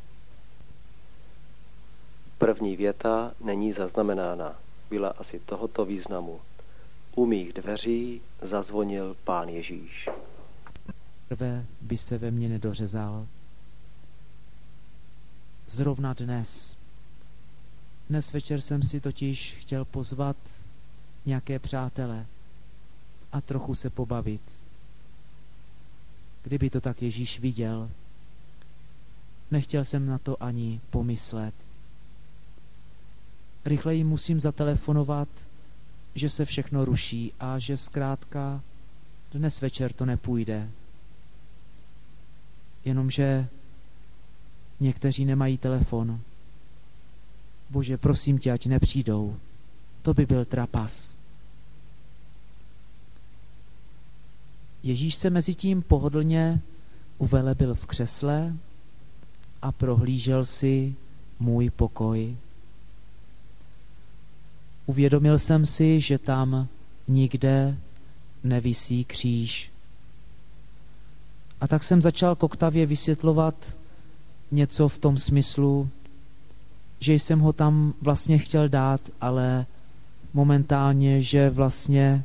První věta není zaznamenána. Byla asi tohoto významu. U mých dveří zazvonil Pán Ježíš. Prvé by se ve mně nedořezal. Zrovna dnes. Dnes večer jsem si totiž chtěl pozvat nějaké přátele a trochu se pobavit. Kdyby to tak Ježíš viděl, nechtěl jsem na to ani pomyslet. Rychleji musím zatelefonovat, že se všechno ruší a že zkrátka dnes večer to nepůjde. Jenomže někteří nemají telefon. Bože, prosím tě, ať nepřijdou. To by byl trapas. Ježíš se mezi tím pohodlně uvelebil v křesle a prohlížel si můj pokoj. Uvědomil jsem si, že tam nikde nevisí kříž. A tak jsem začal koktavě vysvětlovat něco v tom smyslu, že jsem ho tam vlastně chtěl dát, ale momentálně, že vlastně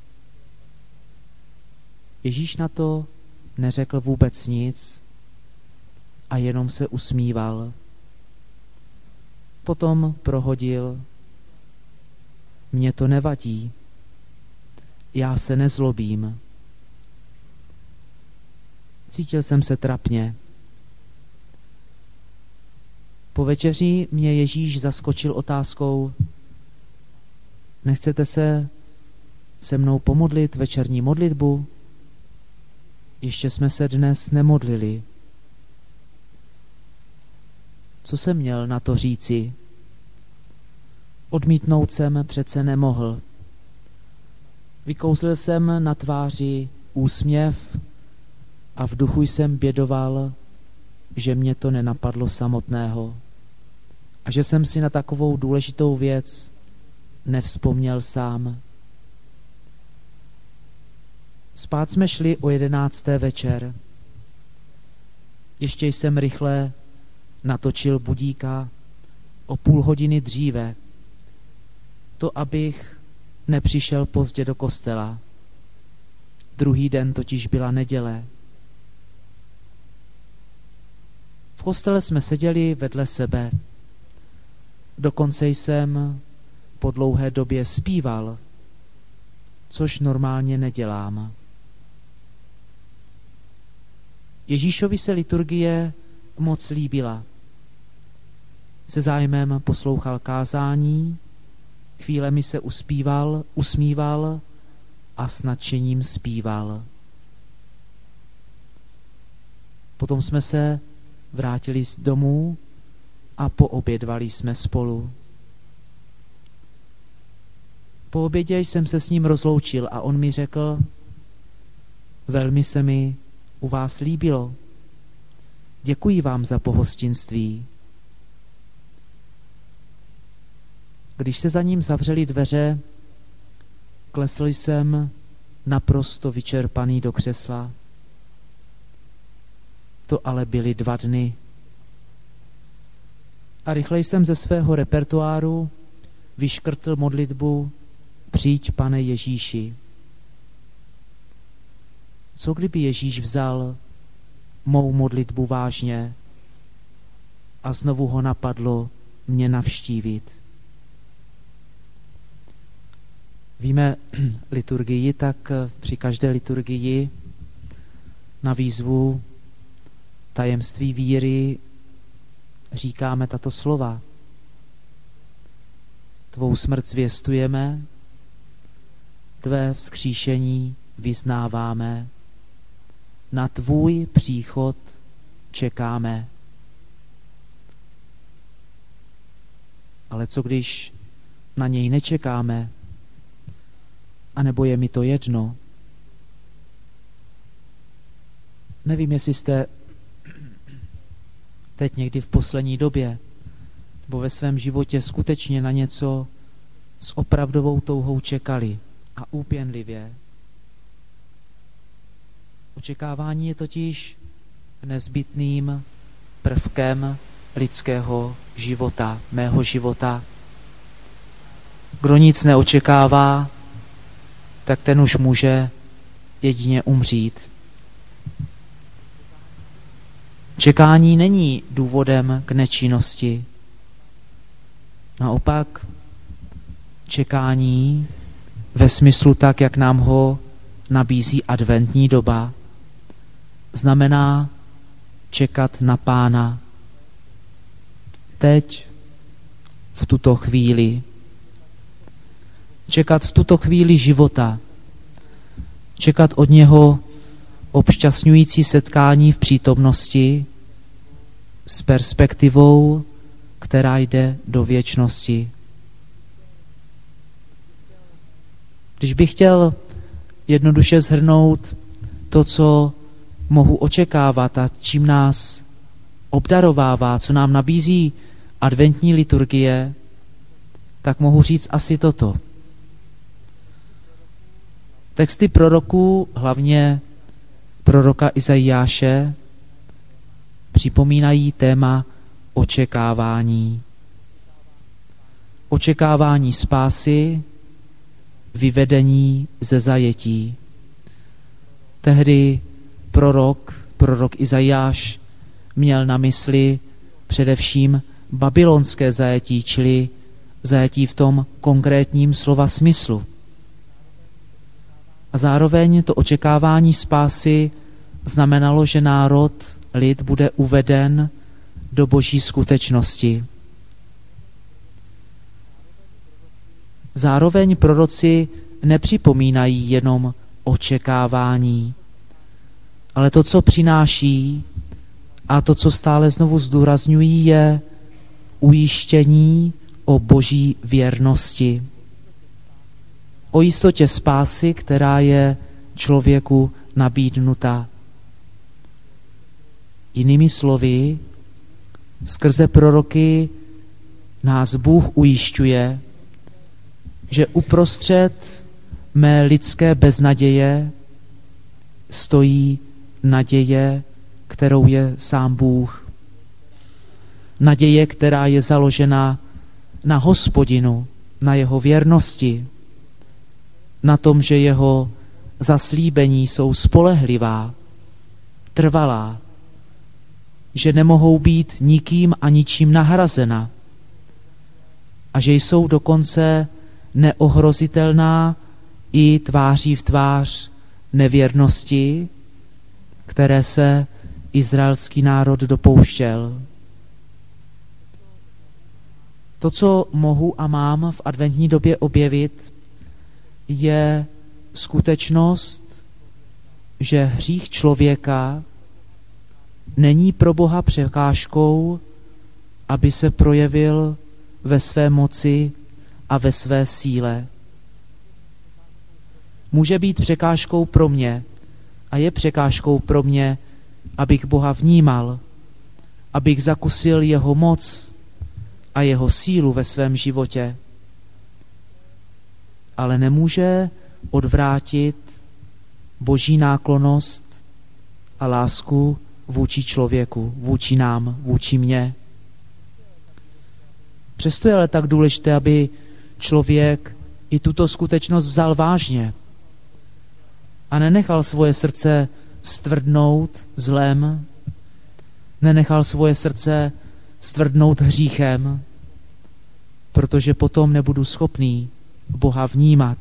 Ježíš na to neřekl vůbec nic a jenom se usmíval. Potom prohodil: mně to nevadí, já se nezlobím. Cítil jsem se trapně. Po večeři mě Ježíš zaskočil otázkou: nechcete se mnou pomodlit večerní modlitbu? Ještě jsme se dnes nemodlili. Co jsem měl na to říci? Odmítnout jsem přece nemohl. Vykouzlil jsem na tváři úsměv a v duchu jsem bědoval, že mě to nenapadlo samotného a že jsem si na takovou důležitou věc nevzpomněl sám. Spát jsme šli o 11. večer. Ještě jsem rychle natočil budíka o půl hodiny dříve, to abych nepřišel pozdě do kostela. Druhý den totiž byla neděle. V kostele jsme seděli vedle sebe. Dokonce jsem po dlouhé době zpíval, což normálně nedělám. Ježíšovi se liturgie moc líbila. Se zájmem poslouchal kázání, chvílemi se usmíval a s nadšením zpíval. Potom jsme se vrátili domů a poobědvali jsme spolu. Po obědě jsem se s ním rozloučil a on mi řekl: velmi se mi u vás líbilo. Děkuji vám za pohostinství. Když se za ním zavřely dveře, klesl jsem naprosto vyčerpaný do křesla. To ale byly 2 dny. A rychle jsem ze svého repertoáru vyškrtl modlitbu Přijď, Pane Ježíši. Co kdyby Ježíš vzal mou modlitbu vážně a znovu ho napadlo mě navštívit. Víme liturgii, tak při každé liturgii na výzvu tajemství víry říkáme tato slova. Tvou smrt zvěstujeme, tvé vzkříšení vyznáváme, na tvůj příchod čekáme. Ale co když na něj nečekáme? A nebo je mi to jedno? Nevím, jestli jste teď někdy v poslední době nebo ve svém životě skutečně na něco s opravdovou touhou čekali a úpěnlivě. Očekávání je totiž nezbytným prvkem lidského života, mého života. Kdo nic neočekává, tak ten už může jedině umřít. Čekání není důvodem k nečinnosti. Naopak, čekání ve smyslu tak, jak nám ho nabízí adventní doba, znamená čekat na Pána. Teď, v tuto chvíli. Čekat v tuto chvíli života. Čekat od něho obšťastňující setkání v přítomnosti s perspektivou, která jde do věčnosti. Když bych chtěl jednoduše shrnout to, co mohu očekávat a čím nás obdarovává, co nám nabízí adventní liturgie, tak mohu říct asi toto. Texty proroků, hlavně proroka Izajáše, připomínají téma očekávání. Očekávání spásy, vyvedení ze zajetí. Tehdy prorok Izajáš měl na mysli především babylonské zajetí, čili zajetí v tom konkrétním slova smyslu. A zároveň to očekávání spásy znamenalo, že národ, lid bude uveden do boží skutečnosti. Zároveň proroci nepřipomínají jenom očekávání, ale to, co přináší a to, co stále znovu zdůrazňují, je ujištění o boží věrnosti. O jistotě spásy, která je člověku nabídnuta. Jinými slovy, skrze proroky nás Bůh ujišťuje, že uprostřed mé lidské beznaděje stojí naděje, kterou je sám Bůh. Naděje, která je založena na Hospodinu, na jeho věrnosti, na tom, že jeho zaslíbení jsou spolehlivá, trvalá, že nemohou být nikým a ničím nahrazena a že jsou dokonce neohrozitelná i tváří v tvář nevěrnosti, které se izraelský národ dopouštěl. To, co mohu a mám v adventní době objevit, je skutečnost, že hřích člověka není pro Boha překážkou, aby se projevil ve své moci a ve své síle. Může být překážkou pro mě a je překážkou pro mě, abych Boha vnímal, abych zakusil jeho moc a jeho sílu ve svém životě. Ale nemůže odvrátit boží náklonnost a lásku vůči člověku, vůči nám, vůči mně. Přesto je ale tak důležité, aby člověk i tuto skutečnost vzal vážně a nenechal svoje srdce stvrdnout zlem nenechal svoje srdce stvrdnout hříchem, protože potom nebudu schopný Boha vnímat.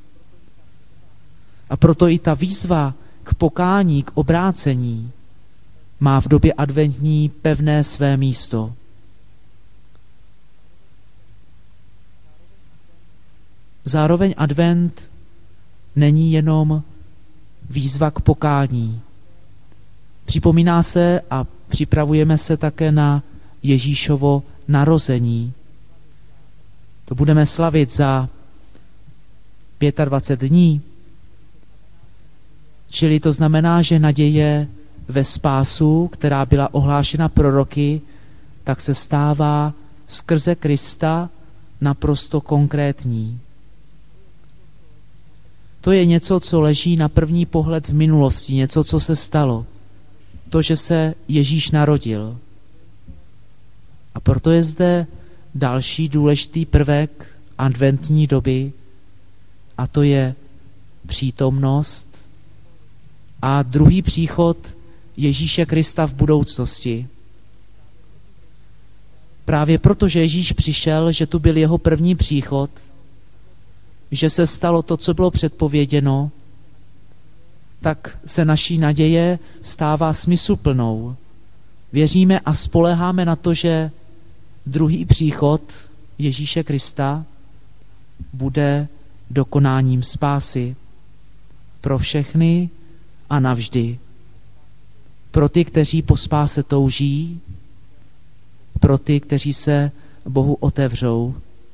A proto i ta výzva k pokání, k obrácení má v době adventní pevné své místo. Zároveň advent není jenom výzva k pokání. Připomíná se a připravujeme se také na Ježíšovo narození. To budeme slavit za 25 dní. Čili to znamená, že naděje ve spásu, která byla ohlášena proroky, tak se stává skrze Krista naprosto konkrétní. To je něco, co leží na první pohled v minulosti, něco, co se stalo. To, že se Ježíš narodil. A proto je zde další důležitý prvek adventní doby, a to je přítomnost a druhý příchod Ježíše Krista v budoucnosti. Právě proto, že Ježíš přišel, že tu byl jeho první příchod, že se stalo to, co bylo předpověděno, tak se naší naděje stává smysluplnou. Věříme a spoléháme na to, že druhý příchod Ježíše Krista bude dokonáním spásy pro všechny a navždy. Pro ty, kteří po spáse touží, pro ty, kteří se Bohu otevřou.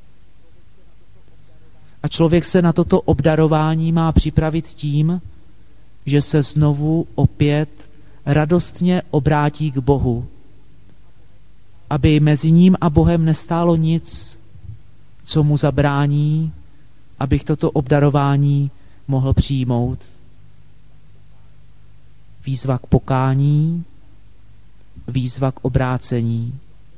A člověk se na toto obdarování má připravit tím, že se znovu opět radostně obrátí k Bohu, aby mezi ním a Bohem nestálo nic, co mu zabrání, abych toto obdarování mohl přijmout. Výzva k pokání, výzva k obrácení.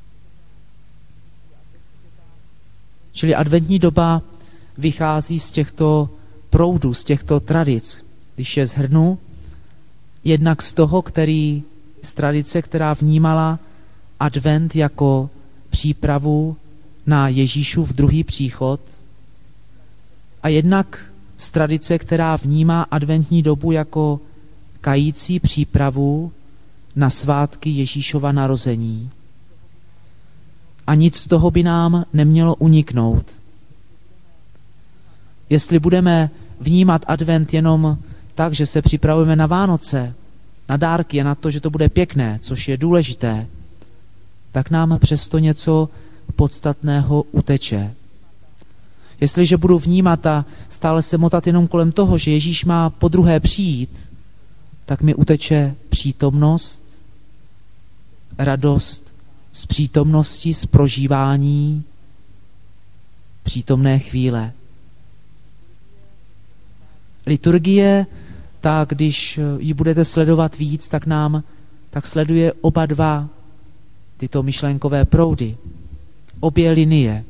Čili adventní doba vychází z těchto proudů, z těchto tradic. Když je shrnu, jednak z toho, z tradice, která vnímala advent jako přípravu na Ježíšův druhý příchod, a jednak z tradice, která vnímá adventní dobu jako kající přípravu na svátky Ježíšova narození. A nic z toho by nám nemělo uniknout. Jestli budeme vnímat advent jenom tak, že se připravujeme na Vánoce, na dárky a na to, že to bude pěkné, což je důležité, tak nám přesto něco podstatného uteče. Jestliže budu vnímat a stále se motat jenom kolem toho, že Ježíš má podruhé přijít, tak mi uteče přítomnost, radost z přítomnosti, z prožívání přítomné chvíle. Liturgie, tak když ji budete sledovat víc, tak sleduje oba dva tyto myšlenkové proudy, obě linie.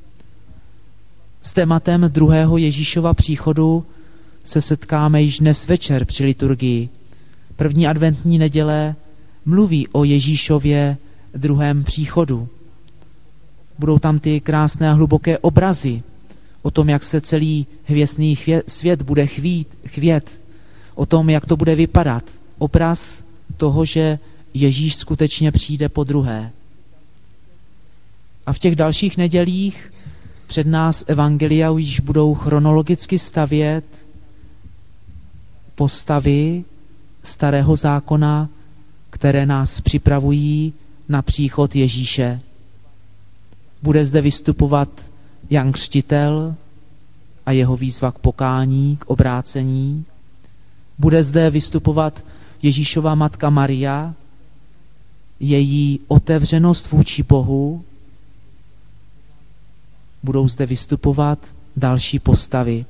S tématem druhého Ježíšova příchodu se setkáme již dnes večer při liturgii. První adventní neděle mluví o Ježíšově druhém příchodu. Budou tam ty krásné a hluboké obrazy o tom, jak se celý hvězdný svět bude chvět, o tom, jak to bude vypadat. Obraz toho, že Ježíš skutečně přijde podruhé. A v těch dalších nedělích před nás evangelia už budou chronologicky stavět postavy Starého zákona, které nás připravují na příchod Ježíše. Bude zde vystupovat Jan Křtitel a jeho výzva k pokání, k obrácení. Bude zde vystupovat Ježíšova matka Maria, její otevřenost vůči Bohu. Budou zde vystupovat další postavy.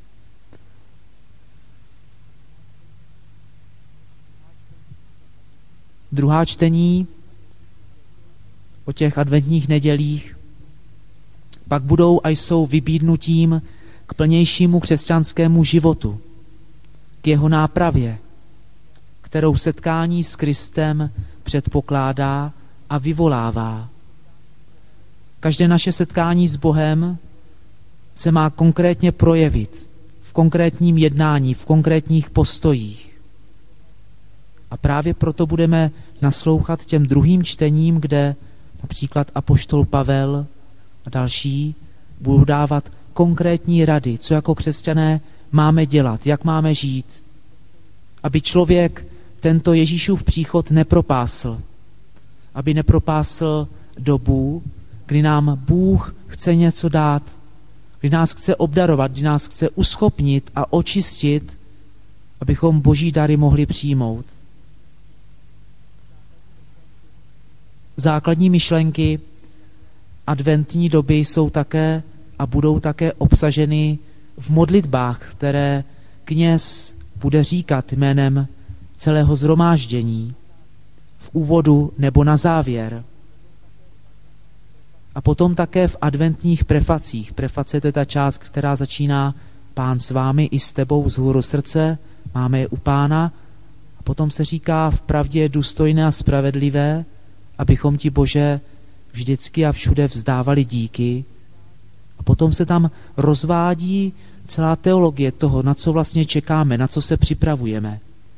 Druhá čtení o těch adventních nedělích pak budou a jsou vybídnutím k plnějšímu křesťanskému životu, k jeho nápravě, kterou setkání s Kristem předpokládá a vyvolává. Každé naše setkání s Bohem se má konkrétně projevit v konkrétním jednání, v konkrétních postojích. A právě proto budeme naslouchat těm druhým čtením, kde například apoštol Pavel a další budou dávat konkrétní rady, co jako křesťané máme dělat, jak máme žít, aby člověk tento Ježíšův příchod nepropásl, aby nepropásl dobu, kdy nám Bůh chce něco dát, kdy nás chce obdarovat, kdy nás chce uschopnit a očistit, abychom Boží dary mohli přijmout. Základní myšlenky adventní doby jsou také a budou také obsaženy v modlitbách, které kněz bude říkat jménem celého shromáždění v úvodu nebo na závěr. A potom také v adventních prefacích. Preface to je ta část, která začíná Pán s vámi i s tebou z hůru srdce, máme je u Pána. A potom se říká v pravdě důstojné a spravedlivé, abychom ti, Bože, vždycky a všude vzdávali díky. A potom se tam rozvádí celá teologie toho, na co vlastně čekáme, na co se připravujeme.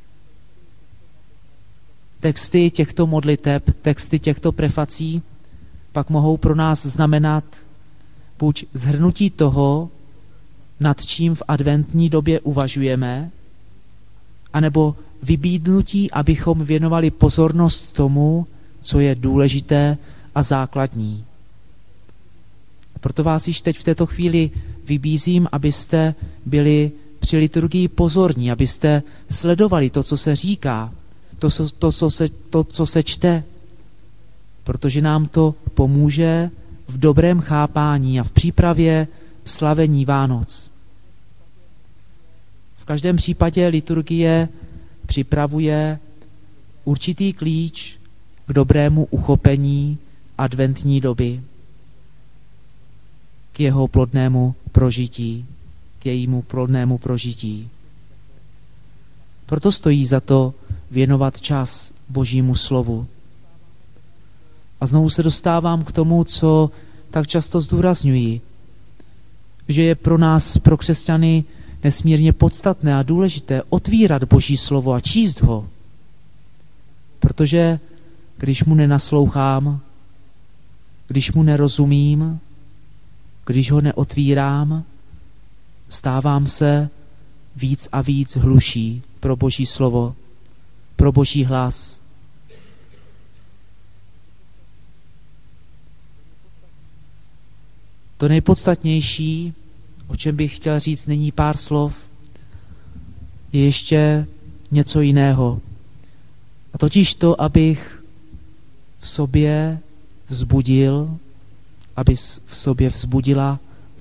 Texty těchto modliteb, texty těchto prefací pak mohou pro nás znamenat buď shrnutí toho, nad čím v adventní době uvažujeme, anebo vybídnutí, abychom věnovali pozornost tomu, co je důležité a základní. Proto vás již teď v této chvíli vybízím, abyste byli při liturgii pozorní, abyste sledovali to, co se říká, to, co se čte, protože nám to pomůže v dobrém chápání a v přípravě slavení Vánoc. V každém případě liturgie připravuje určitý klíč k dobrému uchopení adventní doby, k jeho plodnému prožití, k jejímu plodnému prožití. Proto stojí za to věnovat čas Božímu slovu. A znovu se dostávám k tomu, co tak často zdůrazňuji, že je pro nás, pro křesťany, nesmírně podstatné a důležité otvírat Boží slovo a číst ho. Protože když mu nenaslouchám, když mu nerozumím, když ho neotvírám, stávám se víc a víc hluší pro Boží slovo, pro Boží hlas. To nejpodstatnější, o čem bych chtěl říct nyní pár slov, je ještě něco jiného. A totiž to, abych v sobě vzbudil, aby v sobě vzbudila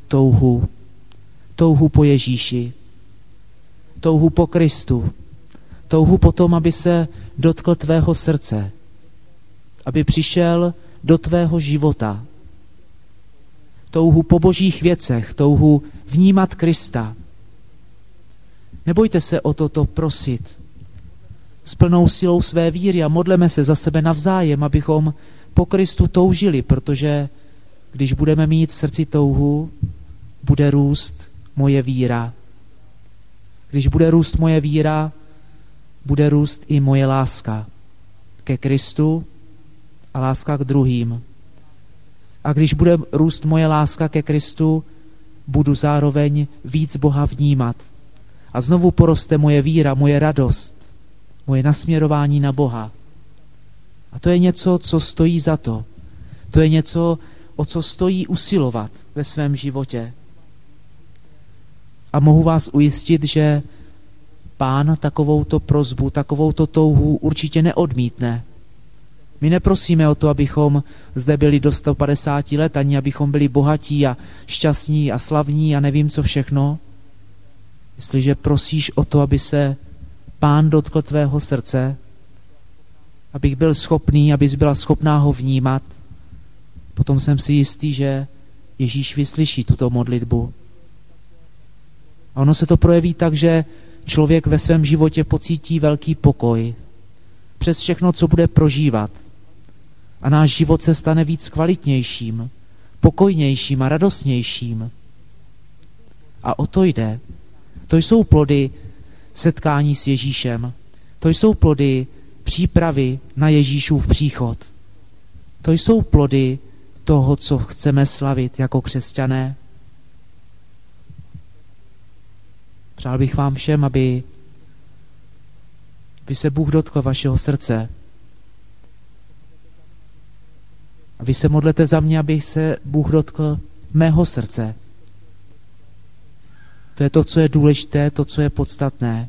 touhu po Ježíši, touhu po Kristu, touhu potom, aby se dotkl tvého srdce, aby přišel do tvého života, touhu po božích věcech, touhu vnímat Krista. Nebojte se o toto prosit s plnou silou své víry a modleme se za sebe navzájem, abychom po Kristu toužili, protože když budeme mít v srdci touhu, bude růst moje víra. Když bude růst moje víra, bude růst i moje láska ke Kristu a láska k druhým. A když bude růst moje láska ke Kristu, budu zároveň víc Boha vnímat. A znovu poroste moje víra, moje radost, moje nasměrování na Boha. A to je něco, co stojí za to. To je něco, o co stojí usilovat ve svém životě. A mohu vás ujistit, že Pán takovouto prosbu, takovouto touhu určitě neodmítne. My neprosíme o to, abychom zde byli do 150 let, ani abychom byli bohatí a šťastní a slavní a nevím co všechno. Jestliže prosíš o to, aby se Pán dotkl tvého srdce, abych byl schopný, abys byla schopná ho vnímat, potom jsem si jistý, že Ježíš vyslyší tuto modlitbu. A ono se to projeví tak, že člověk ve svém životě pocítí velký pokoj. přes všechno, co bude prožívat. A náš život se stane víc kvalitnějším, pokojnějším a radostnějším. A o to jde. To jsou plody setkání s Ježíšem. To jsou plody přípravy na Ježíšův příchod. To jsou plody toho, co chceme slavit jako křesťané. Přál bych vám všem, aby se Bůh dotkl vašeho srdce. A vy se modlete za mě, aby se Bůh dotkl mého srdce. To je to, co je důležité, to, co je podstatné.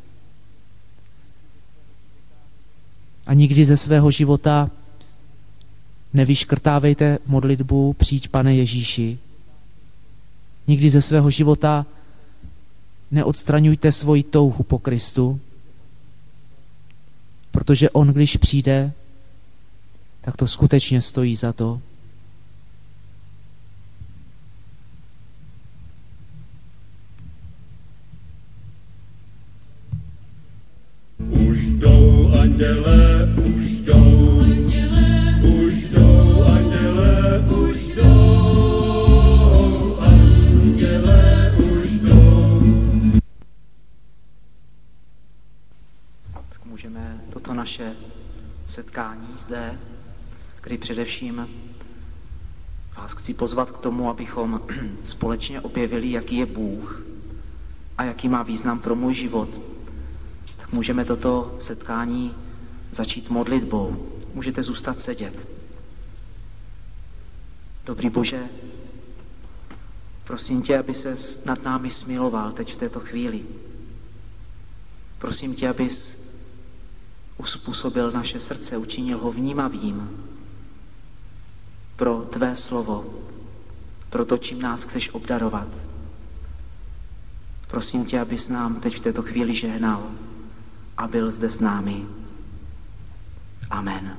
A nikdy ze svého života nevyškrtávejte modlitbu Přijď, Pane Ježíši. Nikdy ze svého života neodstraňujte svoji touhu po Kristu, protože on, když přijde, tak to skutečně stojí za to. Už jdou anděle, už jdou anděle, už jdou anděle, už jdou anděle, už jdou. Tak můžeme toto naše setkání zde, kdy především vás chci pozvat k tomu, abychom společně objevili, jaký je Bůh a jaký má význam pro můj život. Tak můžeme toto setkání začít modlitbou. Můžete zůstat sedět. Dobrý Bože, prosím tě, aby ses nad námi smiloval teď v této chvíli. Prosím tě, abys uspůsobil naše srdce, učinil ho vnímavým pro tvé slovo, pro to, čím nás chceš obdarovat. Prosím tě, abys nám teď v této chvíli žehnal a byl zde s námi. Amen.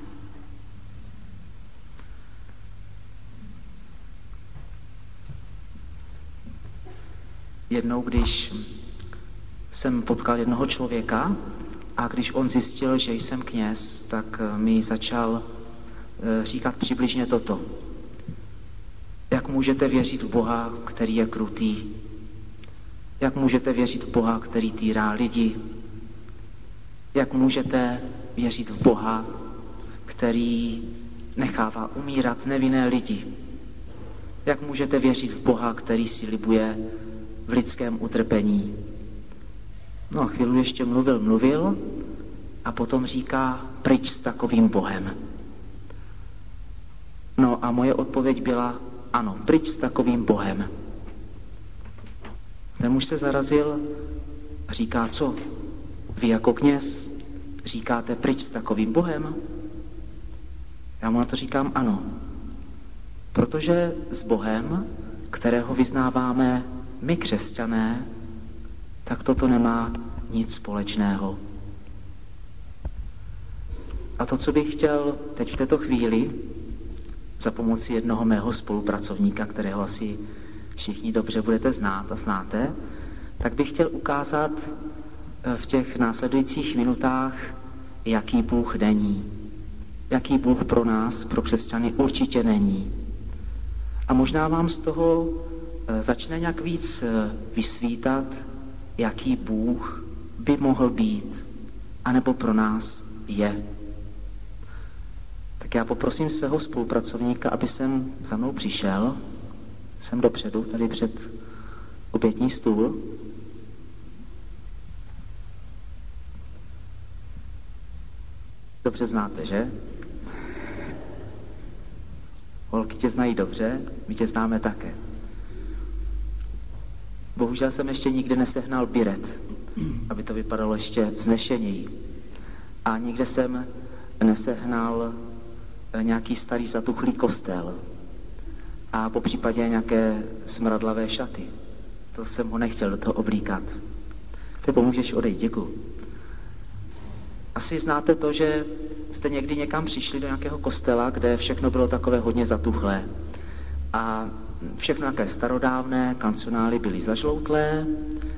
Jednou, když jsem potkal jednoho člověka a když on zjistil, že jsem kněz, tak mi začal říkat přibližně toto. Jak můžete věřit v Boha, který je krutý? Jak můžete věřit v Boha, který týrá lidi? Jak můžete věřit v Boha, který nechává umírat nevinné lidi? Jak můžete věřit v Boha, který si libuje v lidském utrpení? No a chvíli ještě mluvil a potom říká, pryč s takovým Bohem. No a moje odpověď byla, ano, pryč s takovým Bohem. Ten muž se zarazil a říká, co? Vy jako kněz říkáte pryč s takovým Bohem? Já mu na to říkám ano. Protože s Bohem, kterého vyznáváme my křesťané, tak toto nemá nic společného. A to, co bych chtěl teď v této chvíli za pomoci jednoho mého spolupracovníka, kterého asi všichni dobře budete znát a znáte, tak bych chtěl ukázat v těch následujících minutách, jaký Bůh není. Jaký Bůh pro nás, pro křesťany, určitě není. A možná vám z toho začne nějak víc vysvítat, jaký Bůh by mohl být, anebo pro nás je. Tak já poprosím svého spolupracovníka, aby sem za mnou přišel, sem dopředu, tady před obětní stůl. Dobře znáte, že? Holky tě znají dobře, my tě známe také. Bohužel jsem ještě nikdy nesehnal biret, aby to vypadalo ještě vznešeněji. A nikde jsem nesehnal nějaký starý zatuchlý kostel a po případě nějaké smradlavé šaty. To jsem ho nechtěl do toho oblíkat. Ty pomůžeš, odejít, děkuju. Asi znáte to, že jste někdy někam přišli do nějakého kostela, kde všechno bylo takové hodně zatuchlé. A všechno nějaké starodávné, kancionály byly zažloutlé,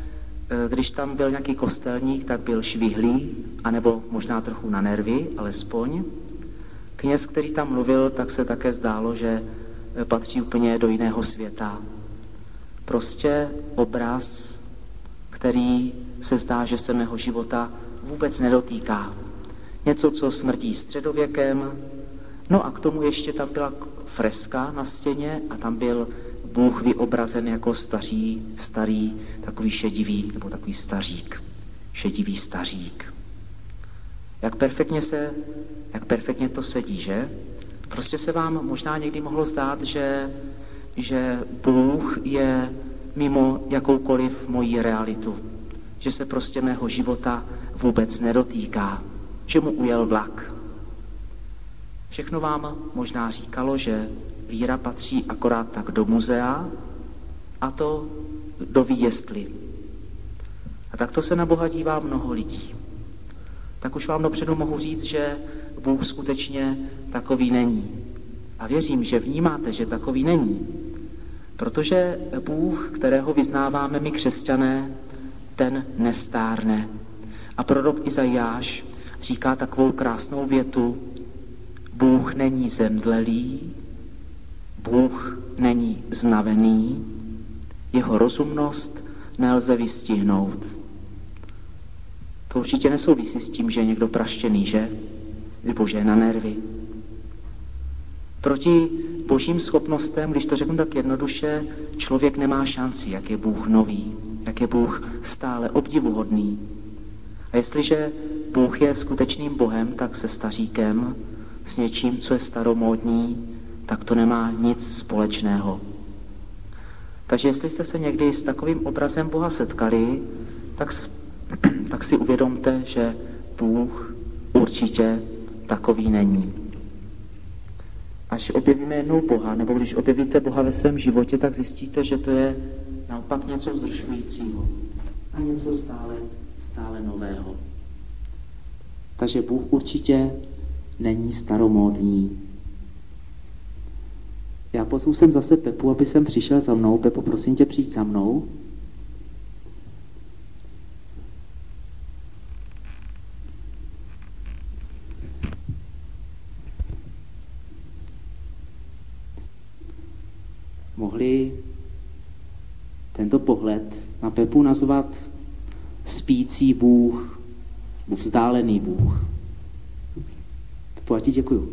Když tam byl nějaký kostelník, tak byl švihlý, anebo možná trochu na nervy, alespoň. Kněz, který tam mluvil, tak se také zdálo, že patří úplně do jiného světa. Prostě obraz, který se zdá, že se mého života vůbec nedotýká. Něco, co smrdí středověkem, no a k tomu ještě tam byla freska na stěně a tam byl Bůh vyobrazen jako starý, takový šedivý, nebo takový stařík, šedivý stařík. Jak perfektně to sedí, že? Prostě se vám možná někdy mohlo zdát, že Bůh je mimo jakoukoliv moji realitu, že se prostě mého života vůbec nedotýká, že mu ujel vlak. Všechno vám možná říkalo, že víra patří akorát tak do muzea a to doví jestli. A takto se na Boha dívá mnoho lidí. Tak už vám dopředu mohu říct, že Bůh skutečně takový není. A věřím, že vnímáte, že takový není. Protože Bůh, kterého vyznáváme my křesťané, ten nestárne. A prorok Izajáš říká takovou krásnou větu: Bůh není zemdlelý, Bůh není znavený, jeho rozumnost nelze vystihnout. To určitě nesouvisí s tím, že je někdo praštěný, že? Nebo že je na nervy. Proti božím schopnostem, když to řeknu tak jednoduše, člověk nemá šanci, jak je Bůh nový, jak je Bůh stále obdivuhodný. A jestliže Bůh je skutečným Bohem, tak se staříkem, s něčím, co je staromódní, tak to nemá nic společného. Takže jestli jste se někdy s takovým obrazem Boha setkali, tak si uvědomte, že Bůh určitě takový není. Až objevíme jednou Boha, nebo když objevíte Boha ve svém životě, tak zjistíte, že to je naopak něco vzrušujícího a něco stále nového. Takže Bůh určitě není staromódní. Já pozvu sem zase Pepu, aby sem přišel za mnou. Pepo, prosím tě, přijď za mnou. Mohli tento pohled na Pepu nazvat spící Bůh, vzdálený Bůh. Pepu, já ti děkuju.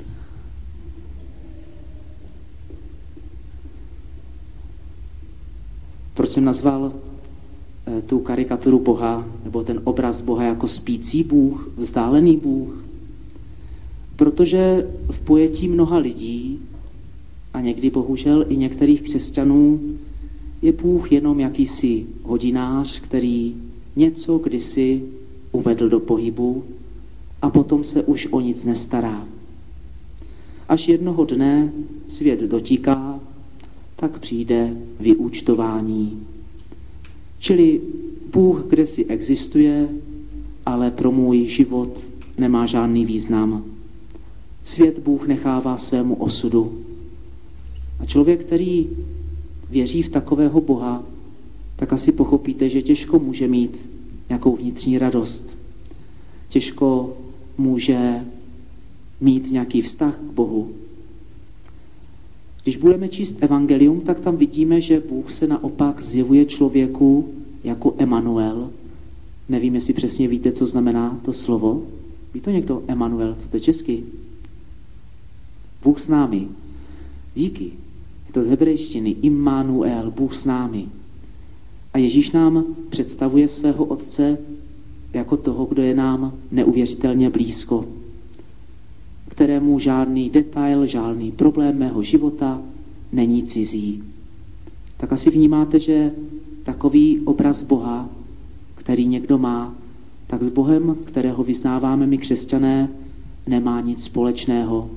Proč jsem nazval tu karikaturu Boha, nebo ten obraz Boha jako spící Bůh, vzdálený Bůh? Protože v pojetí mnoha lidí, a někdy bohužel i některých křesťanů, je Bůh jenom jakýsi hodinář, který něco kdysi uvedl do pohybu a potom se už o nic nestará. Až jednoho dne svět dotíká, tak přijde vyúčtování. Čili Bůh kdesi existuje, ale pro můj život nemá žádný význam. Svět Bůh nechává svému osudu. A člověk, který věří v takového Boha, tak asi pochopíte, že těžko může mít nějakou vnitřní radost. Těžko může mít nějaký vztah k Bohu. Když budeme číst evangelium, tak tam vidíme, že Bůh se naopak zjevuje člověku jako Emanuel. Nevím, jestli přesně víte, co znamená to slovo. Ví to někdo? Emanuel, co to je česky? Bůh s námi. Díky. Je to z hebrejštiny Immanuel, Bůh s námi. A Ježíš nám představuje svého Otce jako toho, kdo je nám neuvěřitelně blízko, kterému žádný detail, žádný problém mého života není cizí. Tak asi vnímáte, že takový obraz Boha, který někdo má, tak s Bohem, kterého vyznáváme my křesťané, nemá nic společného.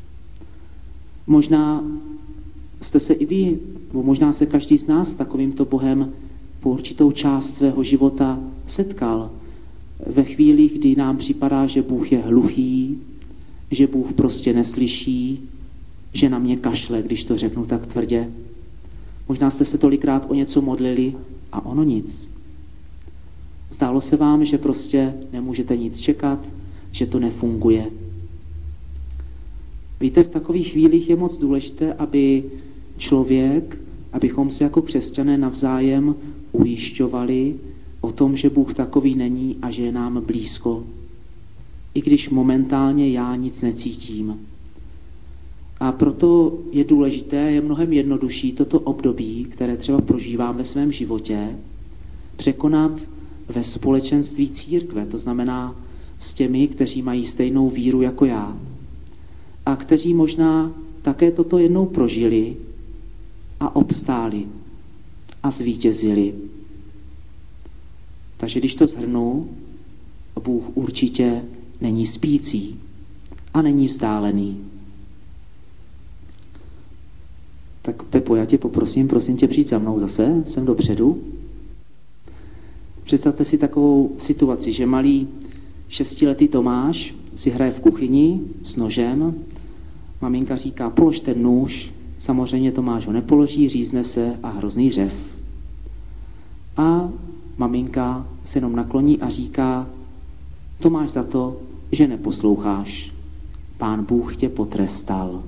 Možná jste se i vy, nebo možná se každý z nás s takovýmto Bohem po určitou část svého života setkal. Ve chvílích, kdy nám připadá, že Bůh je hluchý, že Bůh prostě neslyší, že na mě kašle, když to řeknu tak tvrdě. Možná jste se tolikrát o něco modlili a ono nic. Zdálo se vám, že prostě nemůžete nic čekat, že to nefunguje. Víte, v takových chvílích je moc důležité, abychom se jako křesťané navzájem ujišťovali o tom, že Bůh takový není a že je nám blízko. I když momentálně já nic necítím. A proto je důležité, je mnohem jednodušší toto období, které třeba prožívám ve svém životě, překonat ve společenství církve, to znamená s těmi, kteří mají stejnou víru jako já a kteří možná také toto jednou prožili a obstáli a zvítězili. Takže když to shrnu, Bůh určitě není spící a není vzdálený. Tak Pepo, já tě poprosím, prosím tě, přijď za mnou zase, sem dopředu. Představte si takovou situaci, že malý 6letý Tomáš si hraje v kuchyni s nožem, maminka říká, polož ten nůž, samozřejmě Tomáš ho nepoloží, řízne se a hrozný řev. A maminka se jenom nakloní a říká, to máš za to, že neposloucháš. Pán Bůh tě potrestal.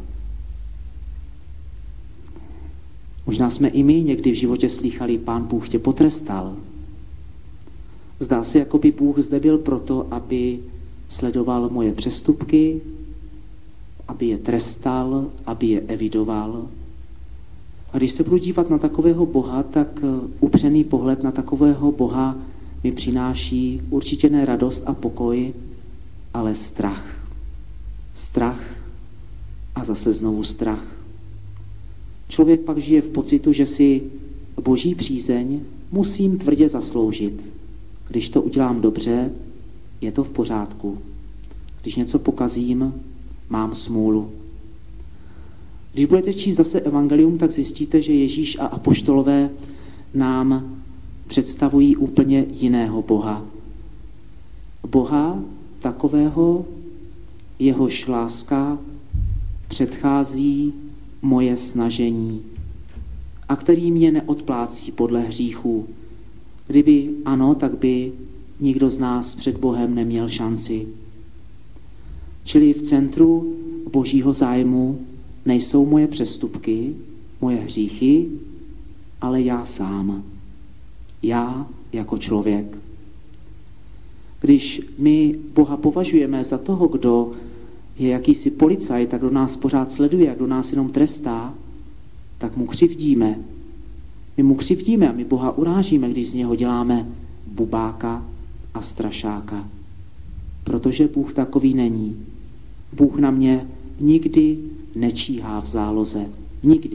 Možná jsme i my někdy v životě slýchali, Pán Bůh tě potrestal. Zdá se, jako by Bůh zde byl proto, aby sledoval moje přestupky, aby je trestal, aby je evidoval. A když se budu dívat na takového Boha, tak upřený pohled na takového Boha mi přináší určitě ne radost a pokoj, ale strach. Strach a zase znovu strach. Člověk pak žije v pocitu, že si Boží přízeň musím tvrdě zasloužit. Když to udělám dobře, je to v pořádku. Když něco pokazím, mám smůlu. Když budete číst zase evangelium, tak zjistíte, že Ježíš a apoštolové nám představují úplně jiného Boha. Boha takového, jehož láska předchází moje snažení a který mě neodplácí podle hříchů. Kdyby ano, tak by nikdo z nás před Bohem neměl šanci. Čili v centru Božího zájmu nejsou moje přestupky, moje hříchy, ale já sám. Já jako člověk. Když my Boha považujeme za toho, kdo je jakýsi policajt a kdo nás pořád sleduje a kdo nás jenom trestá, tak mu křivdíme. My mu křivdíme a my Boha urážíme, když z něho děláme bubáka a strašáka. Protože Bůh takový není. Bůh na mě nikdy nečíhá v záloze. Nikdy.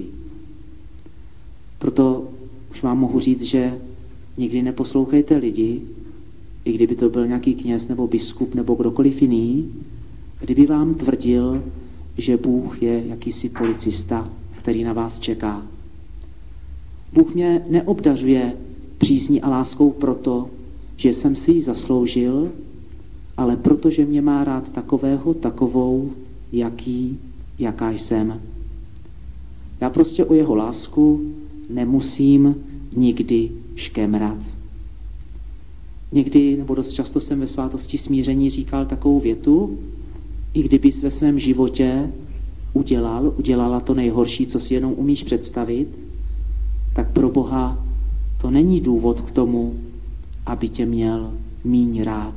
Proto už vám mohu říct, že nikdy neposlouchejte lidi, i kdyby to byl nějaký kněz nebo biskup nebo kdokoliv jiný, kdyby vám tvrdil, že Bůh je jakýsi policista, který na vás čeká. Bůh mě neobdařuje přízní a láskou proto, že jsem si ji zasloužil, ale protože mě má rád takového, takovou, jaká jsem. Já prostě o jeho lásku nemusím nikdy škemrat. Někdy, nebo dost často jsem ve svátosti smíření říkal takovou větu, i kdybys ve svém životě udělala to nejhorší, co si jenom umíš představit, tak pro Boha to není důvod k tomu, aby tě měl míň rád.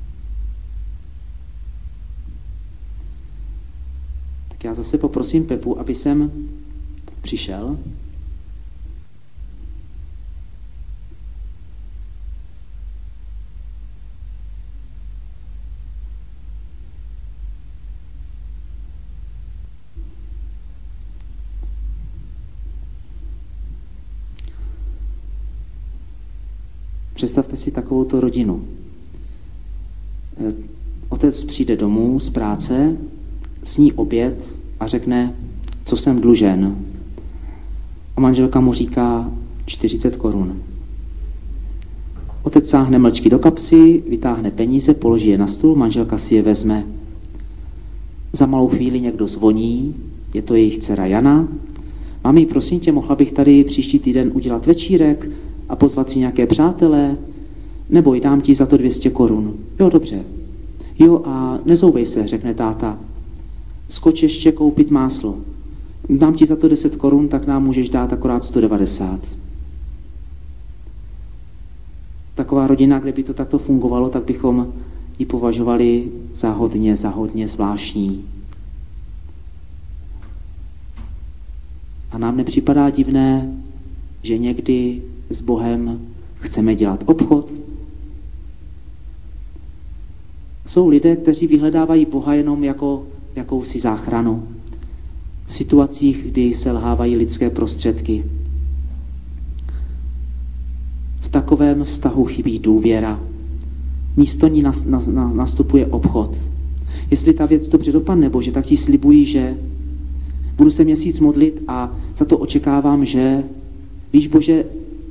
Tak já zase poprosím Pepu, aby sem přišel. Představte si takovouto rodinu. Otec přijde domů z práce, sní oběd a řekne, co jsem dlužen. A manželka mu říká 40 korun. Otec sáhne mlčky do kapsy, vytáhne peníze, položí je na stůl, manželka si je vezme. Za malou chvíli někdo zvoní, je to jejich dcera Jana. Mami, prosím tě, mohla bych tady příští týden udělat večírek a pozvat si nějaké přátelé, Neboj, dám ti za to 200 korun. Jo, dobře. Jo, a nezouvej se, řekne táta. Skoč ještě koupit máslo. Dám ti za to 10 korun, tak nám můžeš dát akorát 190. Taková rodina, kde by to takto fungovalo, tak bychom ji považovali za hodně zvláštní. A nám nepřipadá divné, že někdy s Bohem chceme dělat obchod. Jsou lidé, kteří vyhledávají Boha jenom jako jakousi záchranu v situacích, kdy selhávají lidské prostředky. V takovém vztahu chybí důvěra. Místo ní nastupuje obchod. Jestli ta věc dobře dopadne, Bože, tak ti slibuji, že budu se měsíc modlit a za to očekávám, že víš, Bože,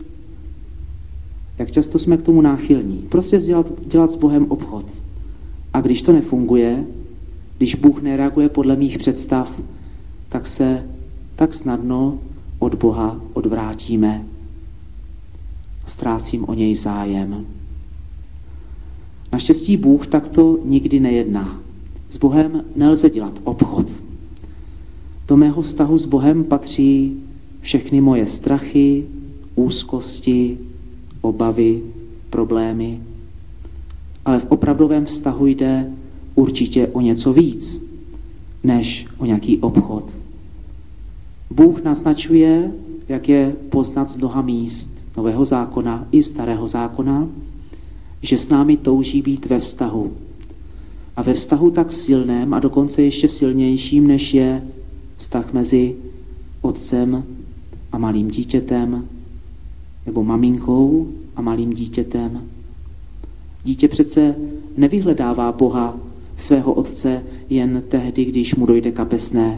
jak často jsme k tomu náchylní. Prostě dělat s Bohem obchod. A když to nefunguje, když Bůh nereaguje podle mých představ, tak se tak snadno od Boha odvrátíme. Ztrácím o něj zájem. Naštěstí Bůh takto nikdy nejedná. S Bohem nelze dělat obchod. Do mého vztahu s Bohem patří všechny moje strachy, úzkosti, obavy, problémy. Ale v opravdovém vztahu jde určitě o něco víc, než o nějaký obchod. Bůh naznačuje, jak je poznat z mnoha míst Nového zákona i Starého zákona, že s námi touží být ve vztahu. A ve vztahu tak silném a dokonce ještě silnějším, než je vztah mezi otcem a malým dítětem, nebo maminkou a malým dítětem. Dítě přece nevyhledává Boha, svého otce, jen tehdy, když mu dojde kapesné.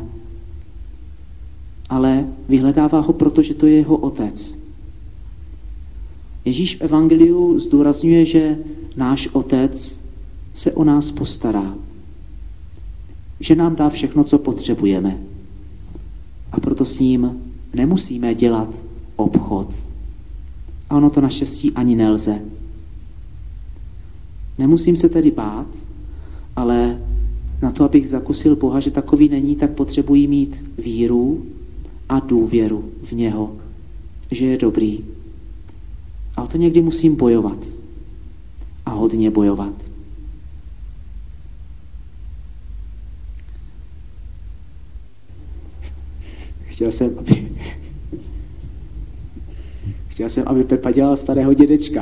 Ale vyhledává ho, protože to je jeho otec. Ježíš v evangeliu zdůrazňuje, že náš otec se o nás postará. Že nám dá všechno, co potřebujeme. A proto s ním nemusíme dělat obchod. A ono to naštěstí ani nelze. Nemusím se tedy bát, ale na to, abych zakusil Boha, že takový není, tak potřebuji mít víru a důvěru v něho, že je dobrý. A o to někdy musím bojovat. A hodně bojovat. Chtěl jsem, aby Pepa dělal starého dědečka.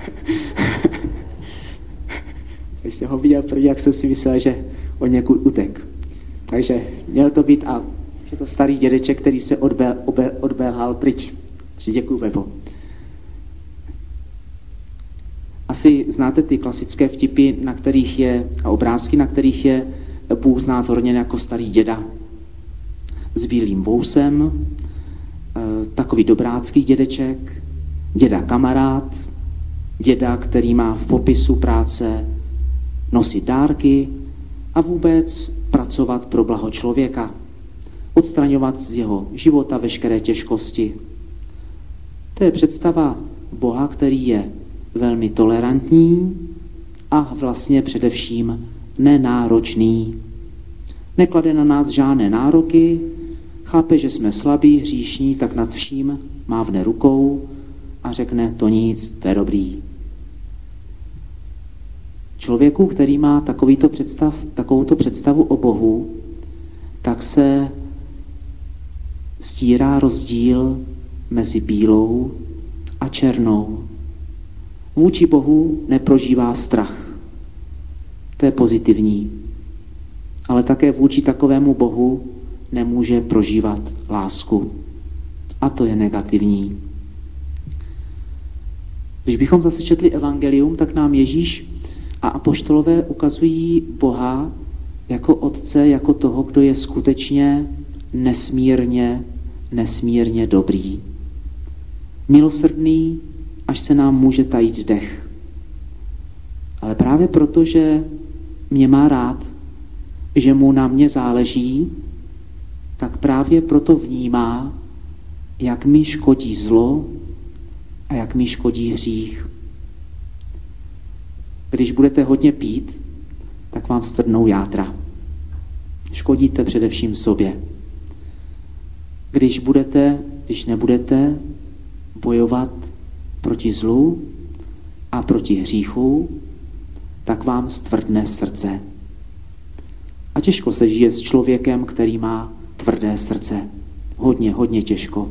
Když jsem ho viděl první, jak jsem si myslel, že on někud utek. Takže měl to být a je to starý dědeček, který se odběhal pryč. Takže děkuju, Pepo. Asi znáte ty klasické vtipy, na kterých je, a obrázky, na kterých je Bůh znázorněn jako starý děda. S bílým vousem, takový dobrácký dědeček, děda kamarád, děda, který má v popisu práce nosit dárky a vůbec pracovat pro blaho člověka, odstraňovat z jeho života veškeré těžkosti. To je představa Boha, který je velmi tolerantní a vlastně především nenáročný. Neklade na nás žádné nároky, chápe, že jsme slabí, hříšní, tak nad vším mávne rukou a řekne to nic, to je dobrý. Člověku, který má takovouto představu o Bohu, tak se stírá rozdíl mezi bílou a černou. Vůči Bohu neprožívá strach. To je pozitivní. Ale také vůči takovému Bohu nemůže prožívat lásku. A to je negativní. Když bychom zase četli evangelium, tak nám Ježíš a apoštolové ukazují Boha jako Otce, jako toho, kdo je skutečně nesmírně dobrý. Milosrdný, až se nám může tajit dech. Ale právě proto, že mě má rád, že mu na mě záleží, tak právě proto vnímá, jak mi škodí zlo a jak mi škodí hřích. Když budete hodně pít, tak vám stvrdnou játra. Škodíte především sobě. Když nebudete bojovat proti zlu a proti hříchu, tak vám stvrdne srdce. A těžko se žije s člověkem, který má tvrdé srdce. Hodně těžko.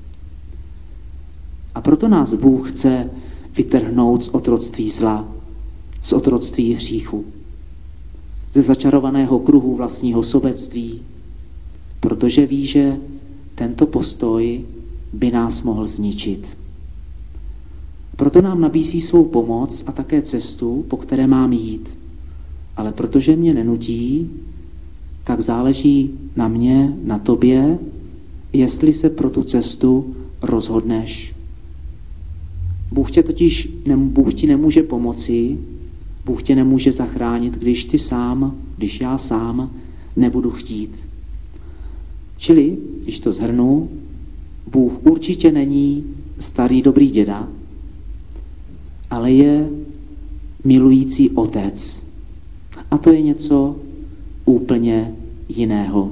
A proto nás Bůh chce vytrhnout z otroctví zla, z otroctví hříchu, ze začarovaného kruhu vlastního sobectví, protože ví, že tento postoj by nás mohl zničit. Proto nám nabízí svou pomoc a také cestu, po které mám jít. Ale protože mě nenutí, tak záleží na mě, na tobě, jestli se pro tu cestu rozhodneš. Bůh ti nemůže pomoci, Bůh tě nemůže zachránit, když já sám nebudu chtít. Čili, když to shrnu, Bůh určitě není starý dobrý děda, ale je milující otec. A to je něco úplně jiného.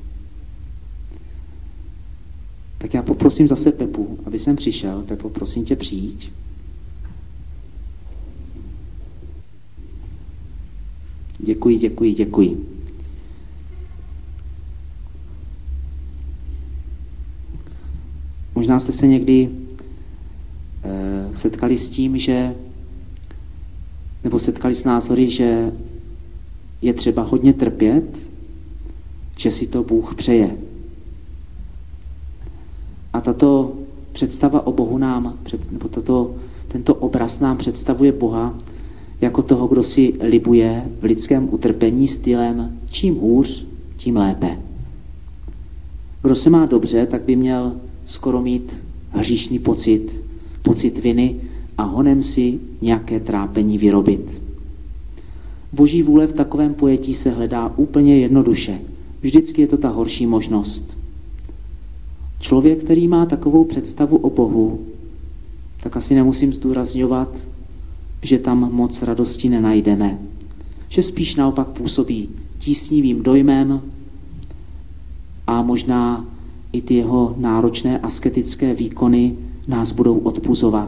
Tak já poprosím zase Pepu, aby sem přišel. Pepo, prosím tě, přijď. Děkuji. Možná jste se někdy setkali s tím, nebo setkali s názory, že je třeba hodně trpět, že si to Bůh přeje. A tato představa o Bohu tento obraz nám představuje Boha jako toho, kdo si libuje v lidském utrpení stylem čím hůř, tím lépe. Kdo se má dobře, tak by měl skoro mít hříšný pocit viny a honem si nějaké trápení vyrobit. Boží vůle v takovém pojetí se hledá úplně jednoduše. Vždycky je to ta horší možnost. Člověk, který má takovou představu o Bohu, tak asi nemusím zdůrazňovat, že tam moc radosti nenajdeme. Že spíš naopak působí tísnivým dojmem a možná i ty jeho náročné asketické výkony nás budou odpuzovat.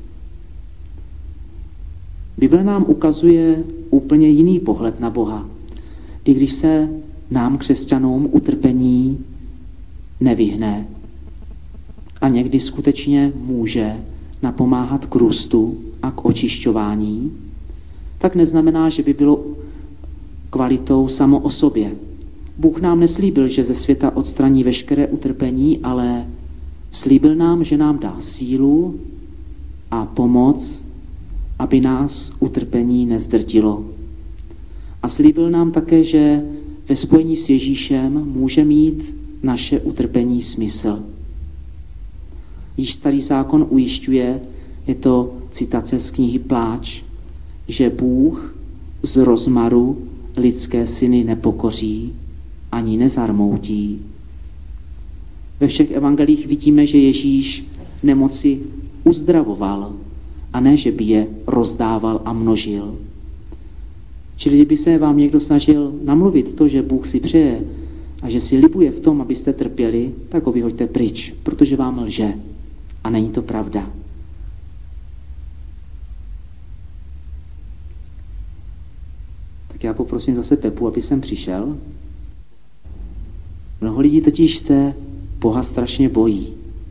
Bible nám ukazuje úplně jiný pohled na Boha. I když se nám, křesťanům, utrpení nevyhne a někdy skutečně může napomáhat k růstu a k očišťování, tak neznamená, že by bylo kvalitou samo o sobě. Bůh nám neslíbil, že ze světa odstraní veškeré utrpení, ale slíbil nám, že nám dá sílu a pomoc, aby nás utrpení nezdrtilo. A slíbil nám také, že ve spojení s Ježíšem může mít naše utrpení smysl. Již Starý zákon ujišťuje, je to citace z knihy Pláč, že Bůh z rozmaru lidské syny nepokoří ani nezarmoutí. Ve všech evangelích vidíme, že Ježíš nemoci uzdravoval a ne, že by je rozdával a množil. Čili kdyby se vám někdo snažil namluvit to, že Bůh si přeje a že si libuje v tom, abyste trpěli, tak ho vyhoďte pryč, protože vám lže. A není to pravda. Tak já poprosím zase Pepu, aby sem přišel. Mnoho lidí totiž se Boha strašně bojí.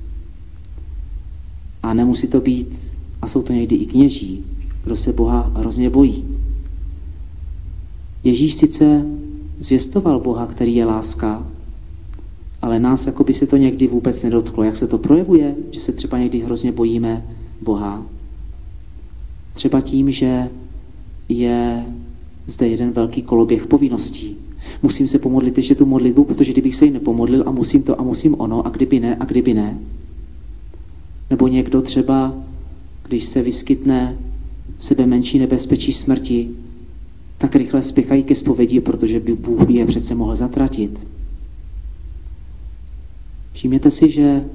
A nemusí to být, a jsou to někdy i kněží, kdo se Boha hrozně bojí. Ježíš sice zvěstoval Boha, který je láska, ale nás jako by se to někdy vůbec nedotklo. Jak se to projevuje, že se třeba někdy hrozně bojíme Boha? Třeba tím, že je zde jeden velký koloběh povinností. Musím se pomodlit ještě tu modlitbu, protože kdybych se jí nepomodlil a musím to a musím ono a kdyby ne. Nebo někdo třeba, když se vyskytne sebe menší nebezpečí smrti, tak rychle spěchají ke zpovědi, protože by Bůh je přece mohl zatratit. Všimněte si, že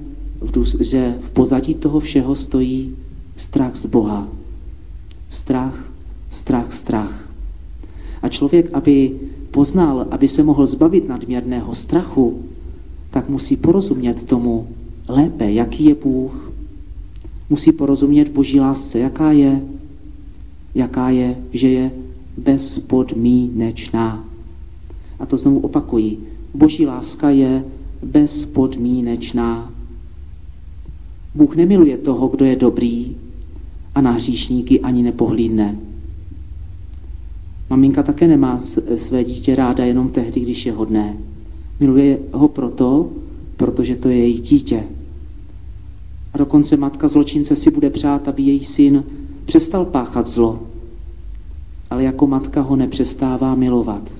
v pozadí toho všeho stojí strach z Boha. Strach strach. A člověk, aby poznal, aby se mohl zbavit nadměrného strachu, tak musí porozumět tomu lépe, jaký je Bůh. Musí porozumět Boží lásce, jaká je, že je bezpodmínečná. A to znovu opakuji. Boží láska je bezpodmínečná. Bůh nemiluje toho, kdo je dobrý a na hříšníky ani nepohlídne. Maminka také nemá své dítě ráda jenom tehdy, když je hodné. Miluje ho protože to je její dítě. A dokonce matka zločince si bude přát, aby její syn přestal páchat zlo. Ale jako matka ho nepřestává milovat.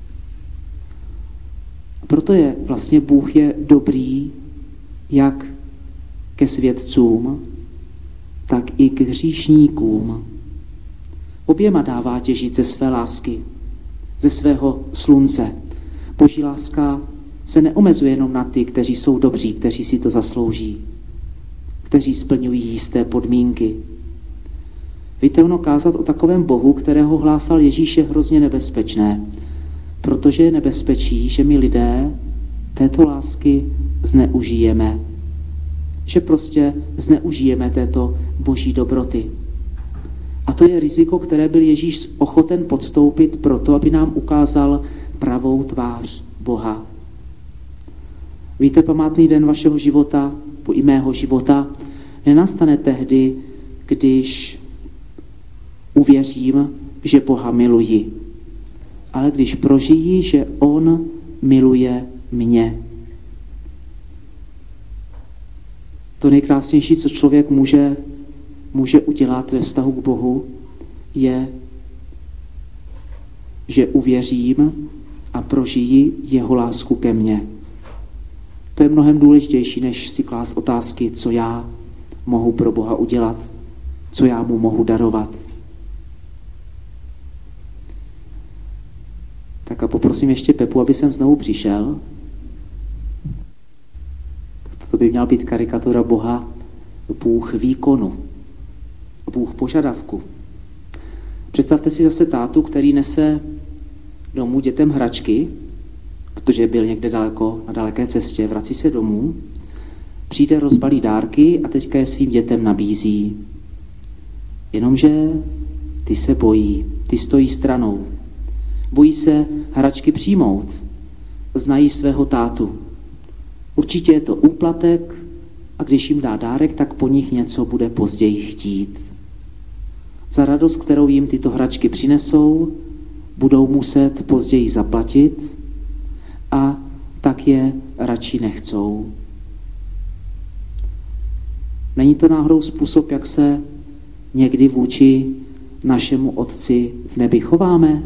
A proto je vlastně Bůh je dobrý jak ke světcům, tak i k hříšníkům. Oběma dává těžit ze své lásky, ze svého slunce. Boží láska se neomezuje jenom na ty, kteří jsou dobří, kteří si to zaslouží, kteří splňují jisté podmínky. Víte, ono kázat o takovém Bohu, kterého hlásal Ježíš, je hrozně nebezpečné, protože je nebezpečí, že my lidé této lásky zneužijeme. Že prostě zneužijeme této Boží dobroty. A to je riziko, které byl Ježíš ochoten podstoupit proto, aby nám ukázal pravou tvář Boha. Víte, památný den vašeho života, i mého života, nenastane tehdy, když uvěřím, že Boha miluji, ale když prožijí, že On miluje mě. To nejkrásnější, co člověk může udělat ve vztahu k Bohu, je, že uvěřím a prožijí jeho lásku ke mně. To je mnohem důležitější, než si klást otázky, co já mohu pro Boha udělat, co já mu mohu darovat. Tak a poprosím ještě Pepu, aby jsem znovu přišel. To by měla být karikatura Boha, Bůh výkonu, Bůh požadavku. Představte si zase tátu, který nese domů dětem hračky, protože byl někde daleko, na daleké cestě, vrací se domů, přijde, rozbalí dárky a teďka je svým dětem nabízí. Jenomže ty se bojí, ty stojí stranou. Bojí se hračky přijmout, znají svého tátu. Určitě je to úplatek a když jim dá dárek, tak po nich něco bude později chtít. Za radost, kterou jim tyto hračky přinesou, budou muset později zaplatit a tak je radši nechcou. Není to náhodou způsob, jak se někdy vůči našemu Otci v nebi chováme?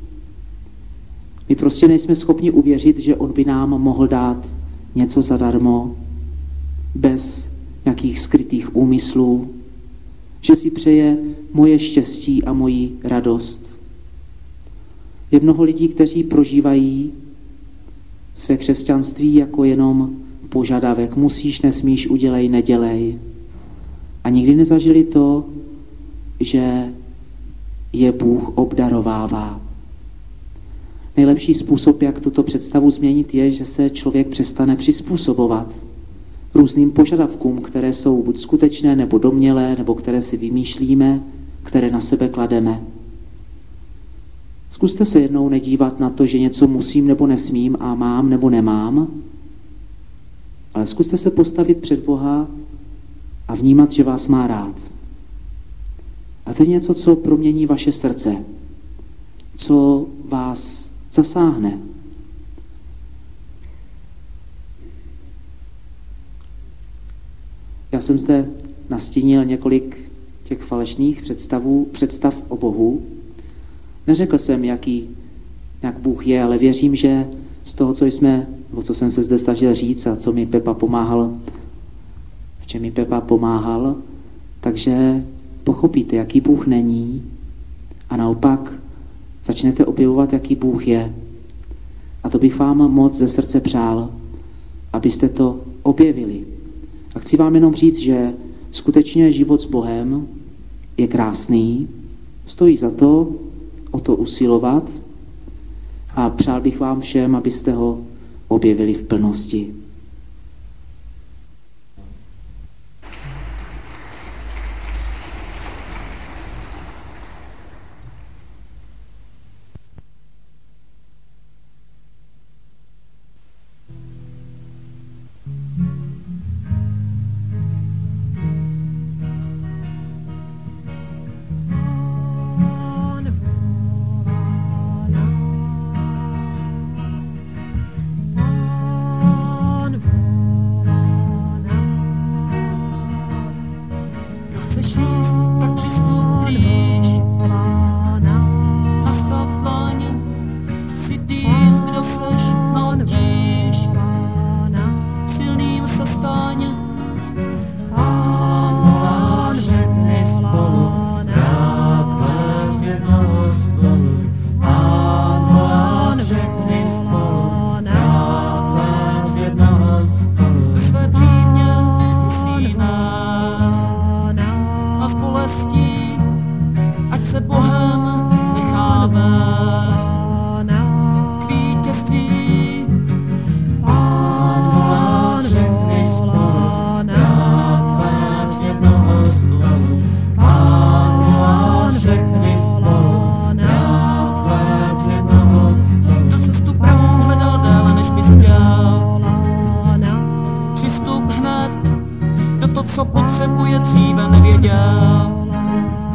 My prostě nejsme schopni uvěřit, že on by nám mohl dát něco zadarmo, bez nějakých skrytých úmyslů, že si přeje moje štěstí a moji radost. Je mnoho lidí, kteří prožívají své křesťanství jako jenom požadavek. Musíš, nesmíš, udělej, nedělej. A nikdy nezažili to, že je Bůh obdarovává. Nejlepší způsob, jak tuto představu změnit, je, že se člověk přestane přizpůsobovat různým požadavkům, které jsou buď skutečné, nebo domnělé, nebo které si vymýšlíme, které na sebe klademe. Zkuste se jednou nedívat na to, že něco musím nebo nesmím a mám nebo nemám, ale zkuste se postavit před Boha a vnímat, že vás má rád. A to je něco, co promění vaše srdce, co vás zasáhne. Já jsem zde nastínil několik těch falešných představ o Bohu. Neřekl jsem, jak Bůh je, ale věřím, že z toho, co jsem se zde snažil říct a co mi Pepa pomáhal, v čem mi Pepa pomáhal, takže pochopíte, jaký Bůh není a naopak začnete objevovat, jaký Bůh je. A to bych vám moc ze srdce přál, abyste to objevili. A chci vám jenom říct, že skutečně život s Bohem je krásný, Stojí za to o to usilovat a přál bych vám všem, abyste ho objevili v plnosti. Co potřebuje, dříve nevěděl.